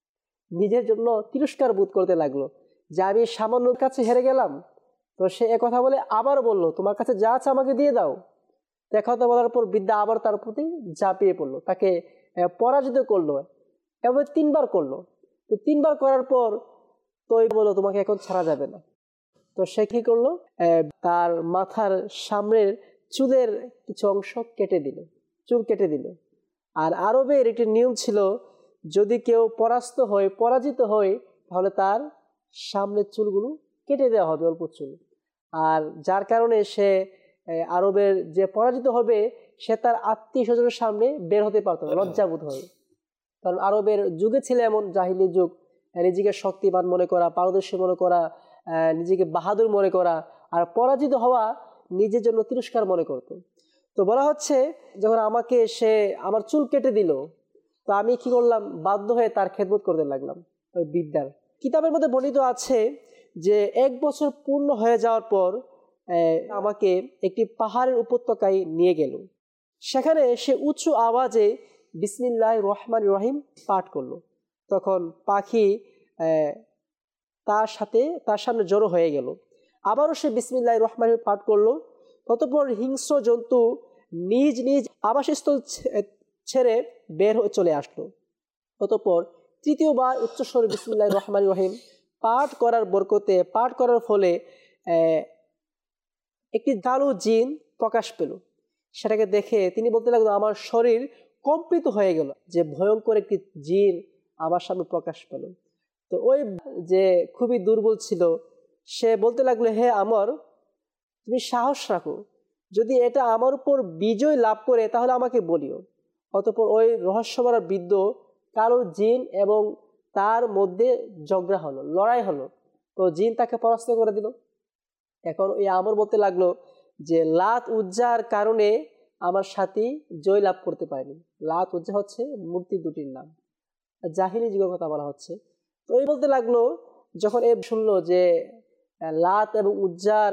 নিজের জন্য তিরস্কার বোধ করতে লাগলো যে আমি সামান্য কাছে হেরে গেলাম। তো সে একথা বলে আবার বললো তোমার কাছে যা আছে আমাকে দিয়ে দাও। একথা বলার পর বৃদ্ধা আবার তার প্রতি ঝাঁপিয়ে পড়লো, তাকে পরাজিত করলো, এভাবে তিনবার করলো। তো তিনবার করার পর তো বললো তোমাকে এখন ছাড়া যাবে না। তো সে কি করলো, তার মাথার সামনের চুলের কিছু অংশ কেটে দিল, চুল কেটে দিল। আর আরবের একটি নিয়ম ছিল, যদি কেউ পরাস্ত হয়, পরাজিত হয়, তাহলে তার সামনের চুলগুলো কেটে দেওয়া হবে, অল্প চুল। আর যার কারণে সে আরবের যে পরাজিত হবে সে তার আত্মীয় স্বজনের সামনে বের হতে পারত না, লজ্জাবোধ হয়। কারণ আরবের যুগে ছিল এমন, জাহিলি যুগ, নিজেকে শক্তিবান মনে করা, পারদর্শী মনে করা, নিজেকে বাহাদুর মনে করা, আর পরাজিত হওয়া নিজের জন্য তিরস্কার মনে করত। তো বলা হচ্ছে যখন আমাকে সে আমার চুল কেটে দিল, তো আমি কি করলাম, বাধ্য হয়ে তার খেদমত করতে লাগলাম ওই বিদ্যার। কিতাবের মধ্যে বর্ণিত আছে যে এক বছর পূর্ণ হয়ে যাওয়ার পর আমাকে একটি পাহাড়ের উপত্যকায় নিয়ে গেল। সেখানে সে উঁচু আওয়াজে বিসমিল্লাহির রহমানির রহিম পাঠ করলো। তখন পাখি তার সাথে তার সামনে জড়ো হয়ে গেল। আবারও সে বিসমিল্লাহির রহমানির পাঠ করলো। ততপর হিংস্র জন্তু নিজ নিজ আবাসস্থল ছেড়ে বের হয়ে চলে আসলো। ততপর তৃতীয়বার উচ্চস্বরে বিসমিল্লাহির রহমানির রহিম পাঠ করার বরকতে, পাঠ করার ফলে একটি কালো জিন প্রকাশ পেল। সেটাকে দেখে তিনি বলতে লাগলো, আমার শরীর কম্পিত হয়ে গেল যে ভয়ঙ্কর একটি জিন আমার সামনে প্রকাশ পেল। তো ওই যে খুবই দুর্বল ছিল সে বলতে লাগলো, হে আমর, তুমি সাহস রাখো, যদি এটা আমার উপর বিজয় লাভ করে তাহলে আমাকে বলিও। অতঃপর ওই রহস্যময় বৃদ্ধ কালো জিন এবং তার মধ্যে ঝগড়া হলো, লড়াই হলো। তো জিন তাকে পরাস্ত করে দিল। এখন এই আমর বলতে লাগলো যে লাত উজ্জার কারণে আমার সাথী জয় লাভ করতে পারেনি। লাত উজ্জা হচ্ছে মূর্তি দুটির নাম, জাহিলি যুগের কথা বলা হচ্ছে। তো এই বলতে লাগলো, যখন এ শুনলো যে লাত এবং উজ্জার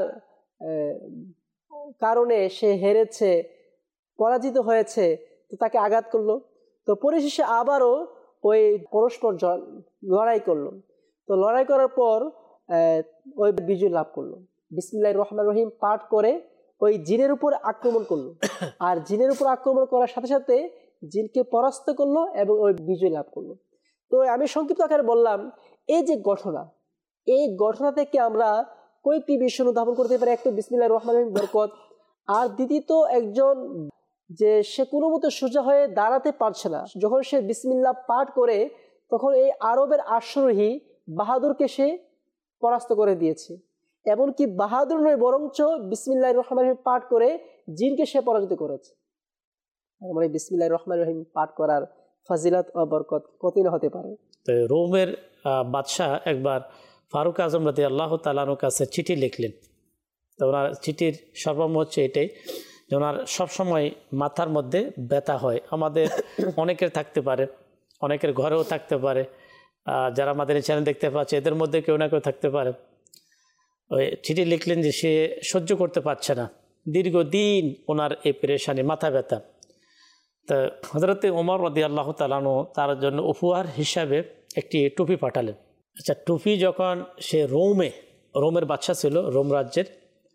কারণে সে হেরেছে, পরাজিত হয়েছে, তো তাকে আঘাত করলো। তো পরিশেষে আবারও ওই পরস্পর লড়াই করলো। তো লড়াই করার পর ওই বিজয় লাভ করলো। বিসমিল্লাহির রহমানির রহিম পাঠ করে ওই জিনের উপর আক্রমণ করলো, আর জিনের উপর আক্রমণ করার সাথে সাথে জিনকে পরাস্ত করলো এবং ওই বিজয় লাভ করলো। তো আমি সংক্ষিপ্ত আকারে বললাম, এই যে ঘটনা, এই ঘটনা থেকে আমরা কয়েকটি বিষয় উদ্ধাবন করতে পারি। এক তো বিসমিল্লাহির রহমানির রহিম বরকত, আর দ্বিতীয়ত একজন যে সে কোনো মতো সোজা হয়ে দাঁড়াতে পারছে না, যখন সে বিসমিল্লাহ পাঠ করে তখন এই আরবের আশ্রয়ী বাহাদুরকে সে পরাস্ত করে দিয়েছে। এমনকি বাহাদুর নয় বরঞ্চ বিসমিল্লাহির রহমানির রহিম পাঠ করে জিনকে সে পরাজিত করেছে। মানে বিসমিল্লাহির রহমানির রহিম পাঠ করার ফাজিলত ও বরকত কতই না হতে পারে। তো রোমের বাদশাহ একবার ফারুক আজম রাদিয়াল্লাহু তাআলার কাছে চিঠি লিখলেন। তো ওনার চিঠির সর্বম হচ্ছে এটাই, ওনার সবসময় মাথার মধ্যে ব্যথা হয়। আমাদের অনেকের থাকতে পারে, অনেকের ঘরেও থাকতে পারে, যারা আমাদের এই চ্যানেল দেখতে পাচ্ছে এদের মধ্যে কেউ না কেউ থাকতে পারে। ওই চিঠি লিখলেন যে সে সহ্য করতে পারছে না, দীর্ঘদিন ওনার এই পেরেশানি, মাথা ব্যথা। তা হযরতে ওমর রাদিয়াল্লাহু তাআলা আনহু তার জন্য উপহার হিসাবে একটি টুপি পাঠালেন। আচ্ছা, টুপি যখন সে রোমে, রোমের বাদশা ছিল, রোম রাজ্যের,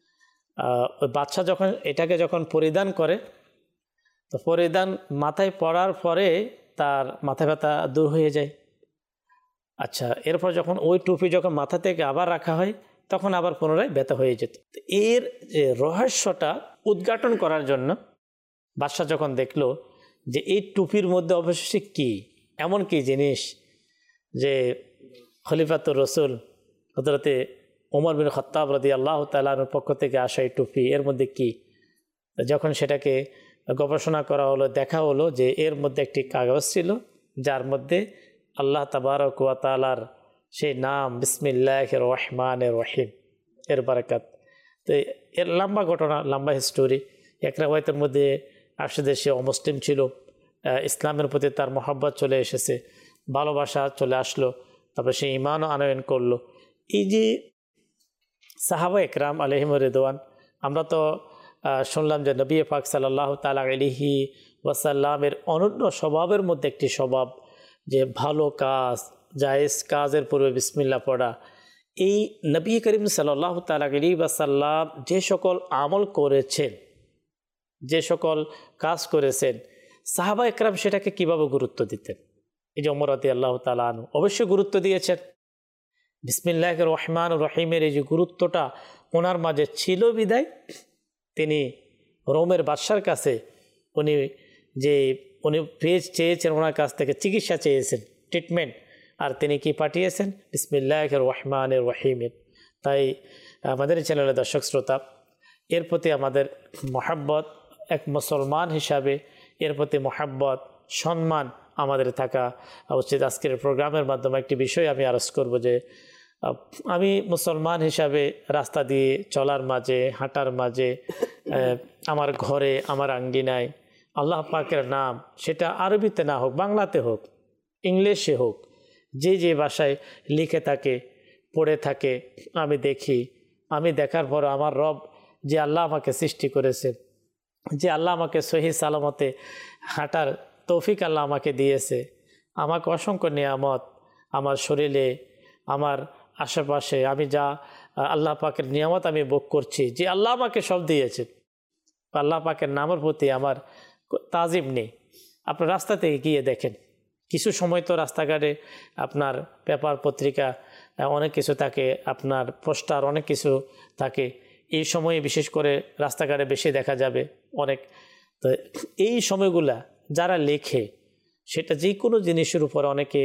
ওই বাদশা যখন এটাকে যখন পরিধান করে, তো পরিধান মাথায় পড়ার পরে তার মাথা ব্যথা দূর হয়ে যায়। আচ্ছা, এরপর যখন ওই টুপি যখন মাথা থেকে আবার রাখা হয় তখন আবার পুনরায় ব্যথা হয়ে যেত। এর যে রহস্যটা উদ্ঘাটন করার জন্য বাদশা যখন দেখলো যে এই টুপির মধ্যে অবশ্যই কি এমন কি জিনিস যে খলিফাতুর রসুল হযরতে ওমর বিন খাত্তাব রাদিয়াল্লাহু তাআলা আনহুর পক্ষ থেকে আসা এই টুপি, এর মধ্যে কি, যখন সেটাকে গবেষণা করা হলো, দেখা হলো যে এর মধ্যে একটি কাগজ ছিল যার মধ্যে আল্লাহ তাবারক ওয়া তাআলার সেই নাম বিসমিল্লাহির রহমানির রহিম এর বারাকাত। তো এর লম্বা ঘটনা, লম্বা হিস্টোরি। এক রাওয়ায়াতের মধ্যে আসলে সে অমুসলিম ছিল, ইসলামের প্রতি তার মহব্বত চলে এসেছে, ভালোবাসা চলে আসলো, তারপরে সে ঈমানও আনয়ন করলো। এই যে সাহাবা একরাম আলাইহিম রিদওয়ান, আমরা তো শুনলাম যে নবী পাক সাল্লাল্লাহু তাআলা আলাইহি ওয়াসাল্লামের অনন্য স্বভাবের মধ্যে একটি স্বভাব যে ভালো কাজ, জায়েজ কাজের পূর্বে বিসমিল্লাহ পড়া। এই নবী করিম সাল্লাল্লাহু তাআলা আলাইহি ওয়াসাল্লাম যে সকল আমল করেছেন, যে সকল কাজ করেছেন, সাহাবা একরাম সেটাকে কিভাবে গুরুত্ব দিতেন? এই যে ওমর রাদিয়াল্লাহু তাআলা আনহু অবশ্যই গুরুত্ব দিয়েছেন। বিসমিল্লাহির রহমানির রহিমের এই যে গুরুত্বটা ওনার মাঝে ছিল বিদায় তিনি রোমের বাদশার কাছে উনি যে উনি পেজ চেয়েছেন, ওনার কাছ থেকে চিকিৎসা চেয়েছেন, ট্রিটমেন্ট, আর তিনি কি পাঠিয়েছেন? বিসমিল্লাহির রহমানির রহিমের। তাই আমাদের চ্যানেলের দর্শক শ্রোতা, এর প্রতি আমাদের মহাব্বত, এক মুসলমান হিসাবে এর প্রতি মহাব্বত, সম্মান আমাদের থাকা উচিত। আজকের প্রোগ্রামের মাধ্যমে একটি বিষয় আমি আরজ করব যে আমি মুসলমান হিসাবে রাস্তা দিয়ে চলার মাঝে, হাঁটার মাঝে, আমার ঘরে, আমার আঙ্গিনায় আল্লাহ পাকের নাম, সেটা আরবিতে না হোক, বাংলাতে হোক, ইংলিশে হোক, যে যে ভাষায় লিখে থাকে, পড়ে থাকে, আমি দেখি। আমি দেখার পর আমার রব যে আল্লাহ আমাকে সৃষ্টি করেছে, যে আল্লাহ আমাকে সহি সালামতে হাঁটার তৌফিক আল্লাহ আমাকে দিয়েছে, আমাকে অসংখ্য নিয়ামত আমার শরীরে, আমার আশেপাশে, আমি যা আল্লাহ পাকের নিয়ামত আমি ভোগ করছি, যে আল্লাহ আমাকে সব দিয়েছে, আল্লাহ পাকের নামের প্রতি আমার তাজিম নেই। আপনার রাস্তা থেকে গিয়ে দেখেন, কিছু সময় তো রাস্তাঘাটে আপনার পেপার পত্রিকা অনেক কিছু থাকে, আপনার পোস্টার অনেক কিছু থাকে, এই সময়ে বিশেষ করে রাস্তাঘাটে বেশি দেখা যাবে অনেক। তো এই সময়গুলা যারা লেখে, সেটা যে কোনো জিনিসের উপর অনেকে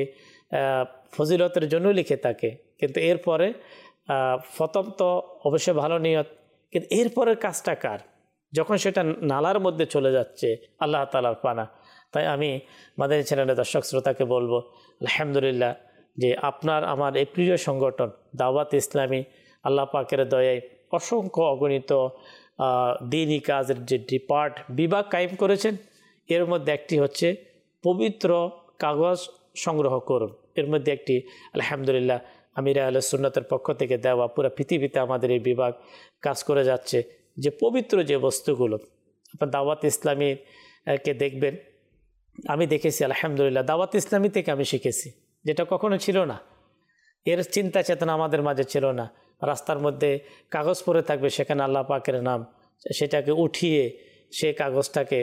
ফজিলতের জন্য লিখে থাকে, কিন্তু এরপরে প্রথম তো অবশ্যই ভালো নিয়ত, কিন্তু এরপরের কাজটা কার? যখন সেটা নালার মধ্যে চলে যাচ্ছে, আল্লাহ তাআলার পানা। তাই আমি আমাদের চ্যানেলের দর্শক শ্রোতাকে বলবো, আলহামদুলিল্লাহ যে আপনার আমার এই প্রিয় সংগঠন দাওয়াত ইসলামী আল্লাহ পাকের দয়ায় অসংখ্য অগণিত দ্বীনি কাজের যে ডিপার্ট বিভাগ কায়েম করেছেন, এর মধ্যে একটি হচ্ছে পবিত্র কাগজ সংগ্রহ করুন। এর মধ্যে একটি আলহামদুলিল্লাহ আমির আহলে সুন্নাতের পক্ষ থেকে দেওয়া, পুরো পৃথিবীতে আমাদের এই বিভাগ কাজ করে যাচ্ছে যে পবিত্র যে বস্তুগুলো আপনার দাওয়াত ইসলামীকে দেখবেন। আমি দেখেছি আলহামদুলিল্লাহ দাওয়াত ইসলামী থেকে আমি শিখেছি, যেটা কখনো ছিল না, এর চিন্তা চেতনা আমাদের মাঝে ছিল না। রাস্তার মধ্যে কাগজ পড়ে থাকবে, সেখানে আল্লাহ পাকের নাম, সেটাকে উঠিয়ে সে কাগজটাকে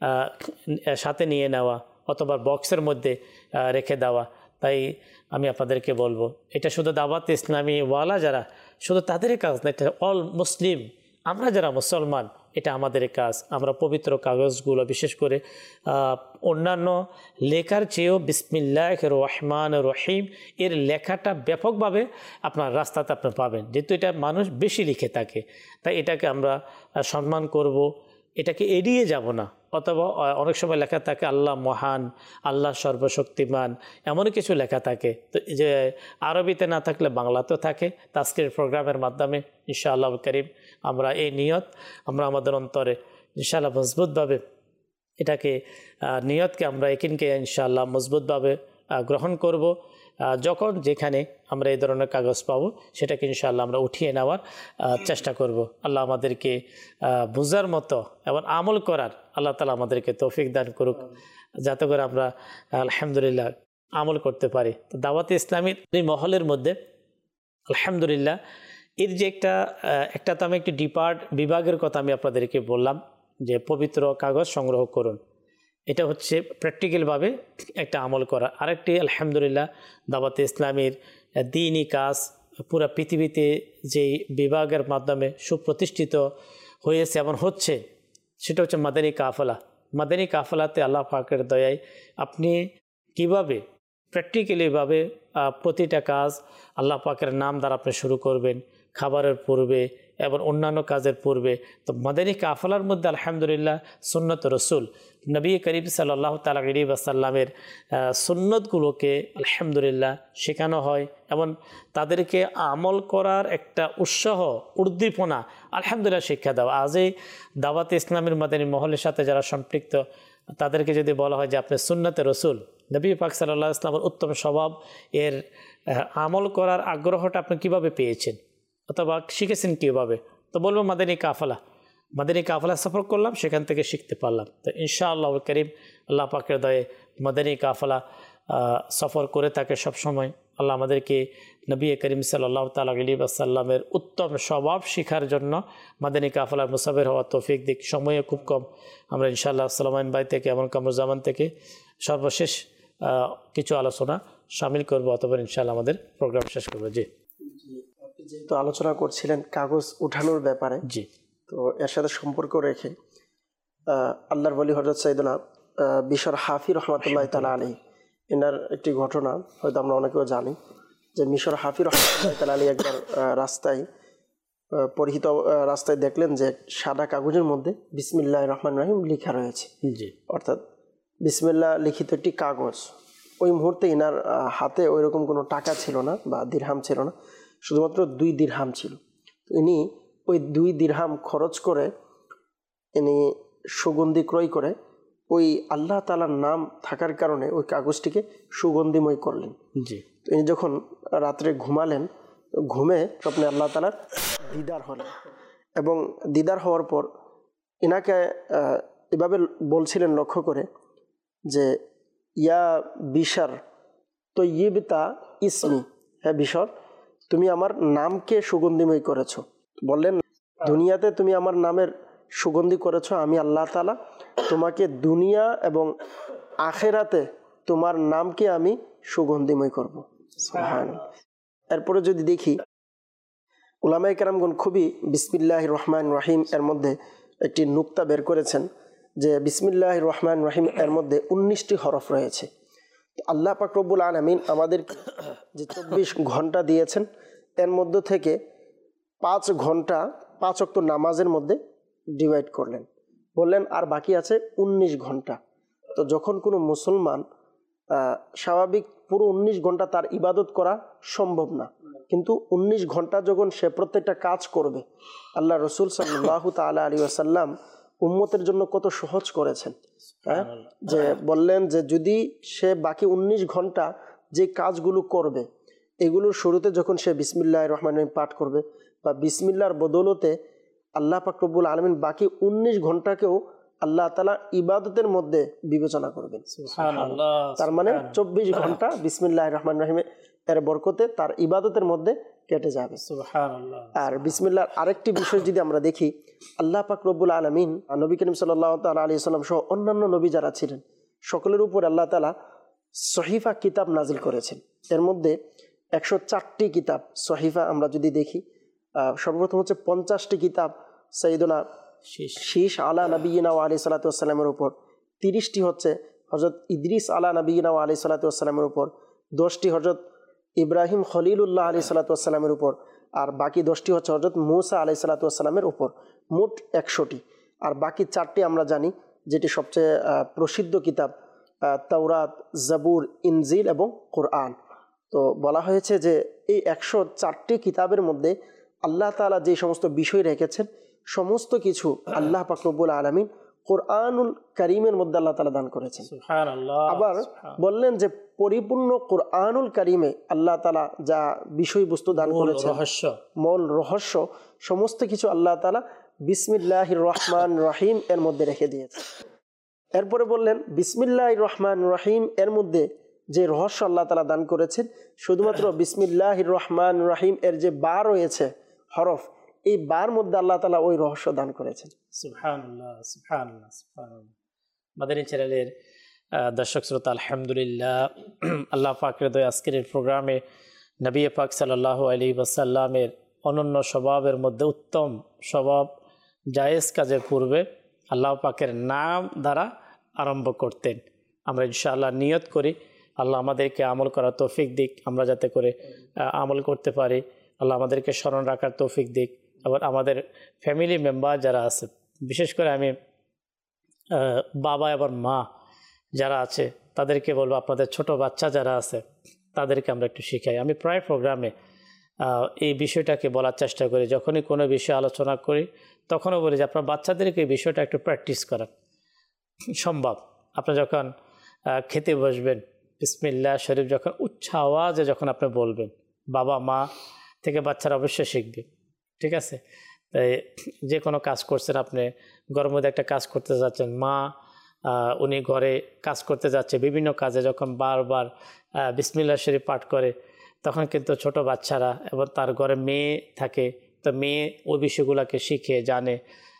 সাথে নিয়ে নেওয়া অথবা বক্সের মধ্যে রেখে দেওয়া। তাই আমি আপনাদেরকে বলবো, এটা শুধু দাওয়াত ইসলামী ওয়ালা যারা, শুধু তাদেরই কাজ না, এটা অল মুসলিম, আমরা যারা মুসলমান, এটা আমাদের কাজ। আমরা পবিত্র কাগজগুলো বিশেষ করে অন্যান্য লেখার চেয়েও বিসমিল্লাহির রহমানির রহিম এর লেখাটা ব্যাপকভাবে আপনার রাস্তাতে আপনি পাবেন, যেহেতু এটা মানুষ বেশি লিখে থাকে। তাই এটাকে আমরা সম্মান করব, এটাকে এড়িয়ে যাব না। অথবা অনেক সময় লেখা থাকে আল্লাহ মহান, আল্লাহ সর্বশক্তিমান, এমন কিছু লেখা থাকে, তো যে আরবিতে না থাকলে বাংলাতেও থাকে। আজকের প্রোগ্রামের মাধ্যমে ইনশাআল্লাহ করিম আমরা এই নিয়ত আমরা আমাদের অন্তরে ইনশাআল্লাহ মজবুতভাবে এটাকে নিয়তকে আমরা একিনকে ইনশাআল্লাহ মজবুতভাবে গ্রহণ করব। যখন যেখানে আমরা এই ধরনের কাগজ পাবো সেটাকে ইনশাআল্লাহ আমরা উঠিয়ে নেওয়ার চেষ্টা করব। আল্লাহ আমাদেরকে বুঝার মতো এবং আমল করার আল্লাহ তাআলা আমাদেরকে তৌফিক দান করুক, যাতে করে আমরা আলহামদুলিল্লাহ আমল করতে পারি। তো দাওয়াতে ইসলামীর এই মহলের মধ্যে আলহামদুলিল্লাহ এর যে একটা একটা তো আমি একটি ডিপার্ট বিভাগের কথা আমি আপনাদেরকে বললাম যে পবিত্র কাগজ সংগ্রহ করুন, এটা হচ্ছে প্র্যাকটিক্যালভাবে একটা আমল করা। আরেকটি আলহামদুলিল্লাহ দাওয়াতে ইসলামীর দ্বীনি কাজ পুরো পৃথিবীতে যেই বিভাগের মাধ্যমে সুপ্রতিষ্ঠিত হয়েছে এবং হচ্ছে সেটা হচ্ছে মাদানী কাফেলা। মাদানী কাফেলাতে আল্লাহ পাকের দয়ায় আপনি কিভাবে প্র্যাকটিক্যালিভাবে প্রতিটা কাজ আল্লাহ পাকের নাম দ্বারা আপনি শুরু করবেন, খাবারের পূর্বে এবং অন্যান্য কাজের পূর্বে। তো মাদানী কাফেলার মধ্যে আলহামদুলিল্লাহ সুন্নত রসুল নবী করিম সাল্লাল্লাহু তাআলা আলাইহি ওয়াসাল্লামের সুন্নতগুলোকে আলহামদুলিল্লাহ শেখানো হয় এবং তাদেরকে আমল করার একটা উৎসাহ উদ্দীপনা আলহামদুলিল্লাহ শিক্ষা দেওয়া। আজ এই দাওয়াতে ইসলামের মাদানী মহলের সাথে যারা সম্পৃক্ত তাদেরকে যদি বলা হয় যে আপনি সুন্নতে রসুল নবী পাক সাল্লাল্লাহু আলাইহি ওয়াসাল্লামের উত্তম স্বভাব এর আমল করার আগ্রহটা আপনি কীভাবে পেয়েছেন অথবা শিখেছেন কীভাবে, তো বলবো মাদানী কাফেলা। মাদানী কাফেলা সফর করলাম, সেখান থেকে শিখতে পারলাম। তো ইনশাআল্লাহ করিম আল্লাহ পাকের দয়ে মাদানী কাফেলা সফর করে থাকে সবসময়। আল্লাহ আমাদেরকে নবী করিম সাল্লাল্লাহু তাআলা আলাইহি ওয়াসাল্লামের উত্তম স্বভাব শেখার জন্য মাদানী কাফেলার মুসাফির হওয়ার তৌফিক দিক। সময়ে খুব কম, আমরা ইনশাআল্লাহ সালামাইন ভাই থেকে এবং কামরুজ্জামান থেকে সর্বশেষ কিছু আলোচনা শামিল করবো, অথবা ইনশাআল্লাহ আমাদের প্রোগ্রাম শেষ করবো। জি, যেহেতু আলোচনা করছিলেন কাগজ উঠানোর ব্যাপারে, জি, তো এর সাথে সম্পর্ক রেখে আল্লাহর ওলি হযরত সাইয়েদনা বিশর হাফি রহমাতুল্লাহ তাআলা আলাইহি এনার একটি ঘটনা হয়তো আমরা অনেকেও জানি যে মিশর হাফি রহমাতুল্লাহ তাআলা আলাইহি একবার রাস্তায় পরিহিত রাস্তায় দেখলেন যে সাদা কাগজের মধ্যে বিসমিল্লাহির রহমানির রহিম লেখা রয়েছে। জি, অর্থাৎ বিসমিল্লাহ লিখিত একটি কাগজ। ওই মুহূর্তে এনার হাতে ওই রকম কোনো টাকা ছিল না বা দিরহাম ছিল না, শুধুমাত্র দুই দিরহাম ছিল। তো ইনি ওই দুই দিরহাম খরচ করে ইনি সুগন্ধি ক্রয় করে ওই আল্লাহ তাআলার নাম থাকার কারণে ওই কাগজটিকে সুগন্ধিময় করলেন। জি, তো ইনি যখন রাত্রে ঘুমালেন, ঘুমে স্বপ্নে আল্লাহ তাআলার দিদার হলেন এবং দিদার হওয়ার পর ইনাকে এভাবে বলছিলেন লক্ষ্য করে যে ইয়া বিশর তয়্যিবতা ইসমি, হ্যাঁ বিশর তুমি আমার নামকে সুগন্ধিময় করেছো। বললেন দুনিয়াতে তুমি আমার নামের সুগন্ধি করেছো, আমি আল্লাহ তাআলা তোমাকে দুনিয়া এবং আখেরাতে তোমার নামকে আমি সুগন্ধিময় করব। সুবহানাল্লাহ। এরপরে যদি দেখি উলামায়ে কেরামগণ খুবই বিসমিল্লাহির রহমানির রহিম এর মধ্যে একটি নুকতা বের করেছেন যে বিসমিল্লাহির রহমানির রহিম এর মধ্যে উনিশটি হরফ রয়েছে। আল্লাহ পাক রব্বুল আলামিন আমাদের যে চব্বিশ ঘন্টা দিয়েছেন এর মধ্য থেকে পাঁচ ঘন্টা পাঁচ ওয়াক্ত নামাজের মধ্যে ডিভাইড করলেন, বললেন আর বাকি আছে উনিশ ঘন্টা। তো যখন কোনো মুসলমান স্বাভাবিক পুরো উনিশ ঘন্টা তার ইবাদত করা সম্ভব না, কিন্তু উনিশ ঘন্টা যখন সে প্রত্যেকটা কাজ করবে, আল্লাহ রসুল সাল্লাল্লাহু তাআলা আলাইহি ওয়াসাল্লাম উম্মতের জন্য কত সহজ করেছেন। হ্যাঁ, যে বললেন যে যদি সে বাকি উনিশ ঘন্টা যে কাজগুলো করবে এগুলোর শুরুতে যখন সে বিসমিল্লাহির রহমানির রহিম পাঠ করবে বা বিসমিল্লাহর বদৌলতে আল্লাহ পাক রব্বুল আলামিন বাকি উনিশ ঘন্টাকেও আল্লাহ তাআলা ইবাদতের মধ্যে বিবেচনা করবেন। সুবহানাল্লাহ। তার মানে চব্বিশ ঘন্টা বিসমিল্লাহির রহমানির রহিম এর বরকতে তার ইবাদতের মধ্যে কেটে যাবে। সুবহানাল্লাহ। আর বিসমিল্লাহর আরেকটি বিষয় যদি আমরা দেখি, আল্লাহ পাক রব্বুল আলামিন নবী করিম সাল্লাল্লাহু তাআলা আলাইহি ওয়াসাল্লাম সহ অন্যান্য নবী যারা ছিলেন সকলের উপর আল্লাহ তাআলা সহিফা কিতাব নাজিল করেছেন। এর মধ্যে একশো চারটি কিতাব সহিফা আমরা যদি দেখি, সর্বপ্রথম হচ্ছে পঞ্চাশটি কিতাব সাইয়্যিদুনা শীষ আলা নবিয়িনা ওয়া আলাইহিস সালাতু ওয়াস সালামের উপর, তিরিশটি হচ্ছে হযরত ইদ্রিস আলা নবিয়িনা ওয়া আলাইহিস সালাতু ওয়াস সালামের উপর, দশটি হযরত ইব্রাহিম খলিলুল্লাহ আলাইহিস সালাতু ওয়াস সালামের উপর, আর বাকি দশটি হচ্ছে হযরত মূসা আলাইহিস সালাতু ওয়াস সালামের উপর, মোট একশোটি। আর বাকি চারটি আমরা জানি যেটি সবচেয়ে প্রসিদ্ধ কিতাব তাওরাত, জাবুর, ইনজিল এবং কোরআন। তো বলা হয়েছে যে এই একশো চারটি কিতাবের মধ্যে আল্লাহ তাআলা যে সমস্ত বিষয় রেখেছেন সমস্ত কিছু আল্লাহ পাক রব্বুল আলামিন কোরআনুল কারীমের মধ্যে আল্লাহ তাআলা দান করেছেন। সুবহানাল্লাহ। আবার বললেন যে পরিপূর্ণ কোরআনুল কারীমে আল্লাহ তাআলা যা বিষয়বস্তু দান করেছেন, রহস্য, মূল রহস্য সমস্ত কিছু আল্লাহ তাআলা বিসমিল্লাহির রহমান রহিম এর মধ্যে রেখে দিয়েছে। এরপরে বললেন বিসমিল্লাহির রহমান রহিম এর মধ্যে যে রহস্য আল্লাহ তাআলা দান করেছেন, শুধুমাত্র বিসমিল্লাহির রহমান রহিম এর যে বা রয়েছে হরফ, এই বার মধ্যে আল্লাহ তাআলা ওই রহস্য দান করেছেন। সুবহানাল্লাহ, সুবহানাল্লাহ, সুবহানাল্লাহ। মাদানী চ্যানেলের দর্শক শ্রোতা, আলহামদুলিল্লাহ, আল্লাহ পাকের দয়া আজকের এই প্রোগ্রামে নবী পাক সাল্লাল্লাহু আলাইহি ওয়াসাল্লামের অনন্য স্বভাবের মধ্যে উত্তম স্বভাব জায়েজ কাজের পূর্বে আল্লাহ পাকের নাম দ্বারা আরম্ভ করতেন। আমরা ইনশাআল্লাহ নিয়ত করি আল্লাহ আমাদেরকে আমল করার তৌফিক দিক, আমরা যাতে করে আমল করতে পারি। আল্লাহ আমাদেরকে স্মরণ রাখার তৌফিক দিক। আবার আমাদের ফ্যামিলি মেম্বার যারা আছে, বিশেষ করে আমি বাবা এবং মা যারা আছে তাদেরকে বলবো, আপনাদের ছোট বাচ্চা যারা আছে তাদেরকে আমরা একটু শিখাই। আমি প্রায় প্রোগ্রামে এই বিষয়টাকে বলার চেষ্টা করি, যখনই কোনো বিষয় আলোচনা করি তখনও বলি যে আপনার বাচ্চাদেরকে এই বিষয়টা একটু প্র্যাকটিস করান। সম্ভব আপনার যখন খেতে বসবেন, বিসমিল্লাহ শরীফ যখন উচ্চ আওয়াজে যখন আপনি বলবেন, বাবা মা থেকে বাচ্চারা অবশ্যই শিখবে। ঠিক আছে? তাই যে কোনো কাজ করছেন, আপনি ঘরের মধ্যে একটা কাজ করতে যাচ্ছেন, মা উনি ঘরে কাজ করতে যাচ্ছে, বিভিন্ন কাজে যখন বারবার বিসমিল্লাহ শরীফ পাঠ করে, তখন কিন্তু ছোট বাচ্চারা এবং তার ঘরে মেয়ে থাকে, তো মেয়ে ওই বিষয়গুলোকে শিখে জানে।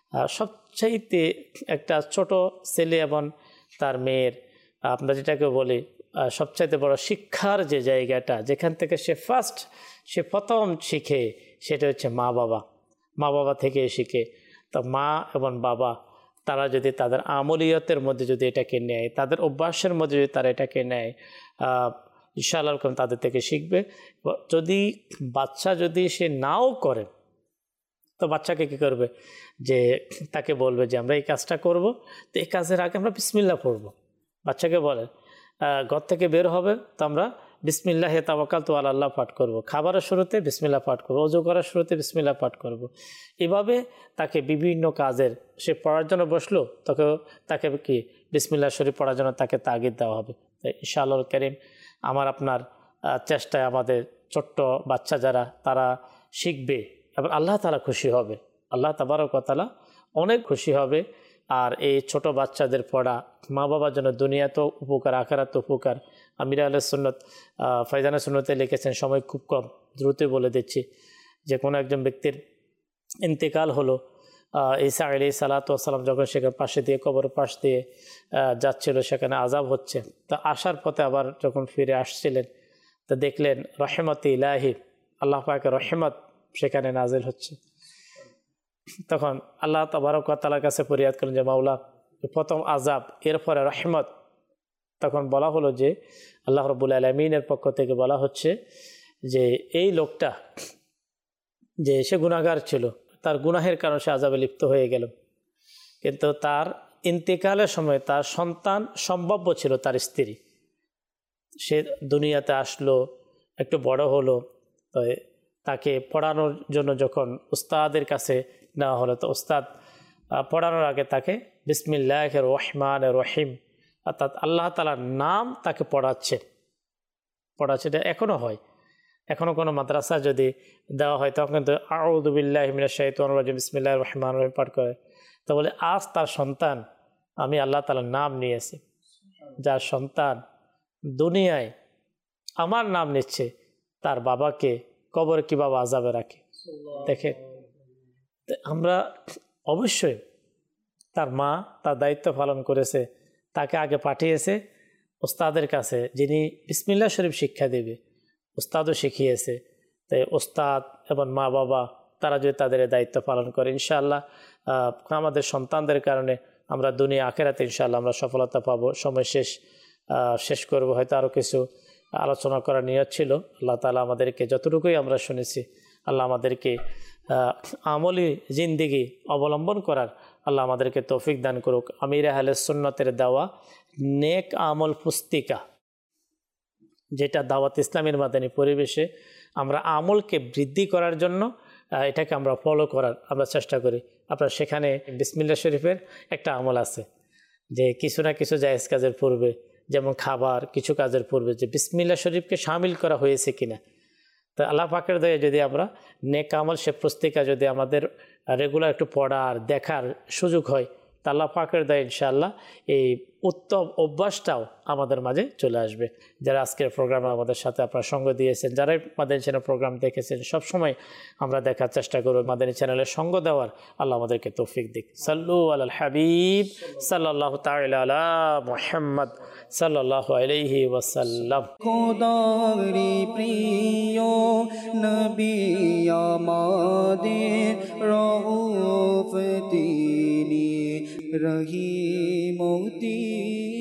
সবচাইতে একটা ছোট ছেলে এবং তার মেয়ের, আমরা যেটাকে বলি সবচাইতে বড় শিক্ষার যে জায়গাটা, যেখান থেকে সে ফার্স্ট সে প্রথম শিখে, সেটা হচ্ছে মা বাবা। মা বাবা থেকে শিখে। তো মা এবং বাবা তারা যদি তাদের আমলিয়তের মধ্যে যদি এটাকে নেয়, তাদের অভ্যাসের মধ্যে যদি তারা এটাকে নেয়, ইনশাআল্লাহ তাদের থেকে শিখবে। যদি বাচ্চা যদি সে নাও করে, তো বাচ্চাকে কী করবে, যে তাকে বলবে যে আমরা এই কাজটা করব, তো এই কাজের আগে আমরা বিসমিল্লাহ পড়ব। বাচ্চাকে বলে ঘর থেকে বের হবে, তো আমরা বিসমিল্লাহ তাওয়াক্কালতু আলাল্লাহ পাঠ করব। খাবারের শুরুতে বিসমিল্লাহ পাঠ করব, ওযু করার শুরুতে বিসমিল্লাহ পাঠ করব। এভাবে তাকে বিভিন্ন কাজের, সে পড়ার জন্য বসলো, তাকে তাকে কি বিসমিল্লাহ শরীফ পড়ার জন্য তাকে তাগিদ দেওয়া হবে। তাই ইনশাআল্লাহ কারীম আমার আপনার চেষ্টায় আমাদের ছোট্ট বাচ্চা যারা, তারা শিখবে এবং আল্লাহ তাআলা খুশি হবে। আল্লাহ তাবারক ওয়া তাআলা অনেক খুশি হবে। আর এই ছোট বাচ্চাদের পড়া মা বাবার জন্য দুনিয়াতেও উপকার, আখিরাতে উপকার। আমির আহলে সুন্নাত ফায়জানে সুন্নতে লিখেছেন, সময় খুব কম, দ্রুত বলে দিচ্ছি, যে কোনো একজন ব্যক্তির ইন্তেকাল হলো, ঈসা আলাইহিস সালাতু ওয়াস সালাম যখন সেখানে পাশে দিয়ে, কবরের পাশ দিয়ে যাচ্ছিল, সেখানে আযাব হচ্ছে, তো আসার পথে আবার যখন ফিরে আসছিলেন, তো দেখলেন রহমতে ইলাহি, আল্লাহ পাকের রহমত সেখানে নাজিল হচ্ছে। তখন আল্লাহ তাবারক ওয়া তাআলার কাছে ফরিয়াদ করেন যে মাওলা, প্রথম আযাব, এরপরে রহমত। তখন বলা হলো যে আল্লাহ রাব্বুল আলামিনের পক্ষ থেকে বলা হচ্ছে যে এই লোকটা যে সে গুনাহগার ছিল, তার গুনাহের কারণে সে আযাবে লিপ্ত হয়ে গেল, কিন্তু তার ইন্তেকালের সময় তার সন্তান সম্ভাব্য ছিল, তার স্ত্রী। সে দুনিয়াতে আসলো, একটু বড় হলো, তো তাকে পড়ানোর জন্য যখন উস্তাদের কাছে নেওয়া হলো, তো উস্তাদ পড়ানোর আগে তাকে বিসমিল্লাহির রহমানির রহিম, অর্থাৎ আল্লাহ তাআলার নাম তাকে পড়াচ্ছে পড়াচ্ছে এটা এখনও হয়। এখনও কোনো মাদ্রাসা যদি দেওয়া হয়, তখন কিন্তু আউযু বিল্লাহি মিনাশ শাইতানির রাজিম বিসমিল্লাহির রহমানির রহিম পাঠ করে। তো বলে আজ তার সন্তান, আমি আল্লাহ তাআলার নাম নিয়েছি, যার সন্তান দুনিয়ায় আমার নাম নিচ্ছে, তার বাবাকে কবরে কীভাবে আযাবে রাখে দেখে। আমরা অবশ্যই, তার মা তার দায়িত্ব পালন করেছে, তাকে আগে পাঠিয়েছে ওস্তাদের কাছে, যিনি বিসমিল্লাহ শরীফ শিক্ষা দেবে, ওস্তাদও শিখিয়েছে। তাই ওস্তাদ এবং মা বাবা তারা যদি তাদের দায়িত্ব পালন করে, ইনশাআল্লাহ আমাদের সন্তানদের কারণে আমরা দুনিয়া আখিরাতে ইনশাআল্লাহ আমরা সফলতা পাবো। সময় শেষ শেষ করব, হয়তো আরও কিছু আলোচনা করার নিয়ত ছিল। আল্লাহ তাআলা আমাদেরকে যতটুকুই আমরা শুনেছি, আল্লাহ আমাদেরকে আমলি জিন্দেগি অবলম্বন করার আল্লাহ আমাদেরকে তৌফিক দান করুক। আমির আহলে সুন্নতের দেওয়া নেক আমল পুস্তিকা, যেটা দাওয়াত ইসলামের মাদানী পরিবেশে আমরা আমলকে বৃদ্ধি করার জন্য এটাকে আমরা ফলো করার আমরা চেষ্টা করি। আপনার সেখানে বিসমিল্লাহ শরীফের একটা আমল আছে যে কিছু না কিছু জায়েজ কাজের পূর্বে, যেমন খাবার, কিছু কাজের পূর্বে যে বিসমিল্লাহ শরীফকে শামিল করা হয়েছে কিনা। তো আল্লাহ পাকের দয়ে যদি আমরা নেক আমল সে পুস্তিকা যদি আমাদের রেগুলার একটু পড়ার দেখার সুযোগ হয়, তা আল্লাহ পাকের দয়ে ইনশাআল্লাহ এই উত্তম অভ্যাসটাও আমাদের মাঝে চলে আসবে। যারা আজকের প্রোগ্রামে আমাদের সাথে আপনারা সঙ্গ দিয়েছেন, যারাই মাদানী চ্যানেল প্রোগ্রাম দেখেছেন, সবসময় আমরা দেখার চেষ্টা করব মাদানী চ্যানেলের সঙ্গ দেওয়ার। আল্লাহ আমাদেরকে তৌফিক দিক। সাল্লু আলাল হাবিব সাল্লাল্লাহু তাআলা আলা মুহাম্মদ সাল্লাল্লাহু আলাইহি ওয়াসাল্লাম। খোদারি প্রিয় নবী আমাদের রউফ তিনি রহিম তিনি।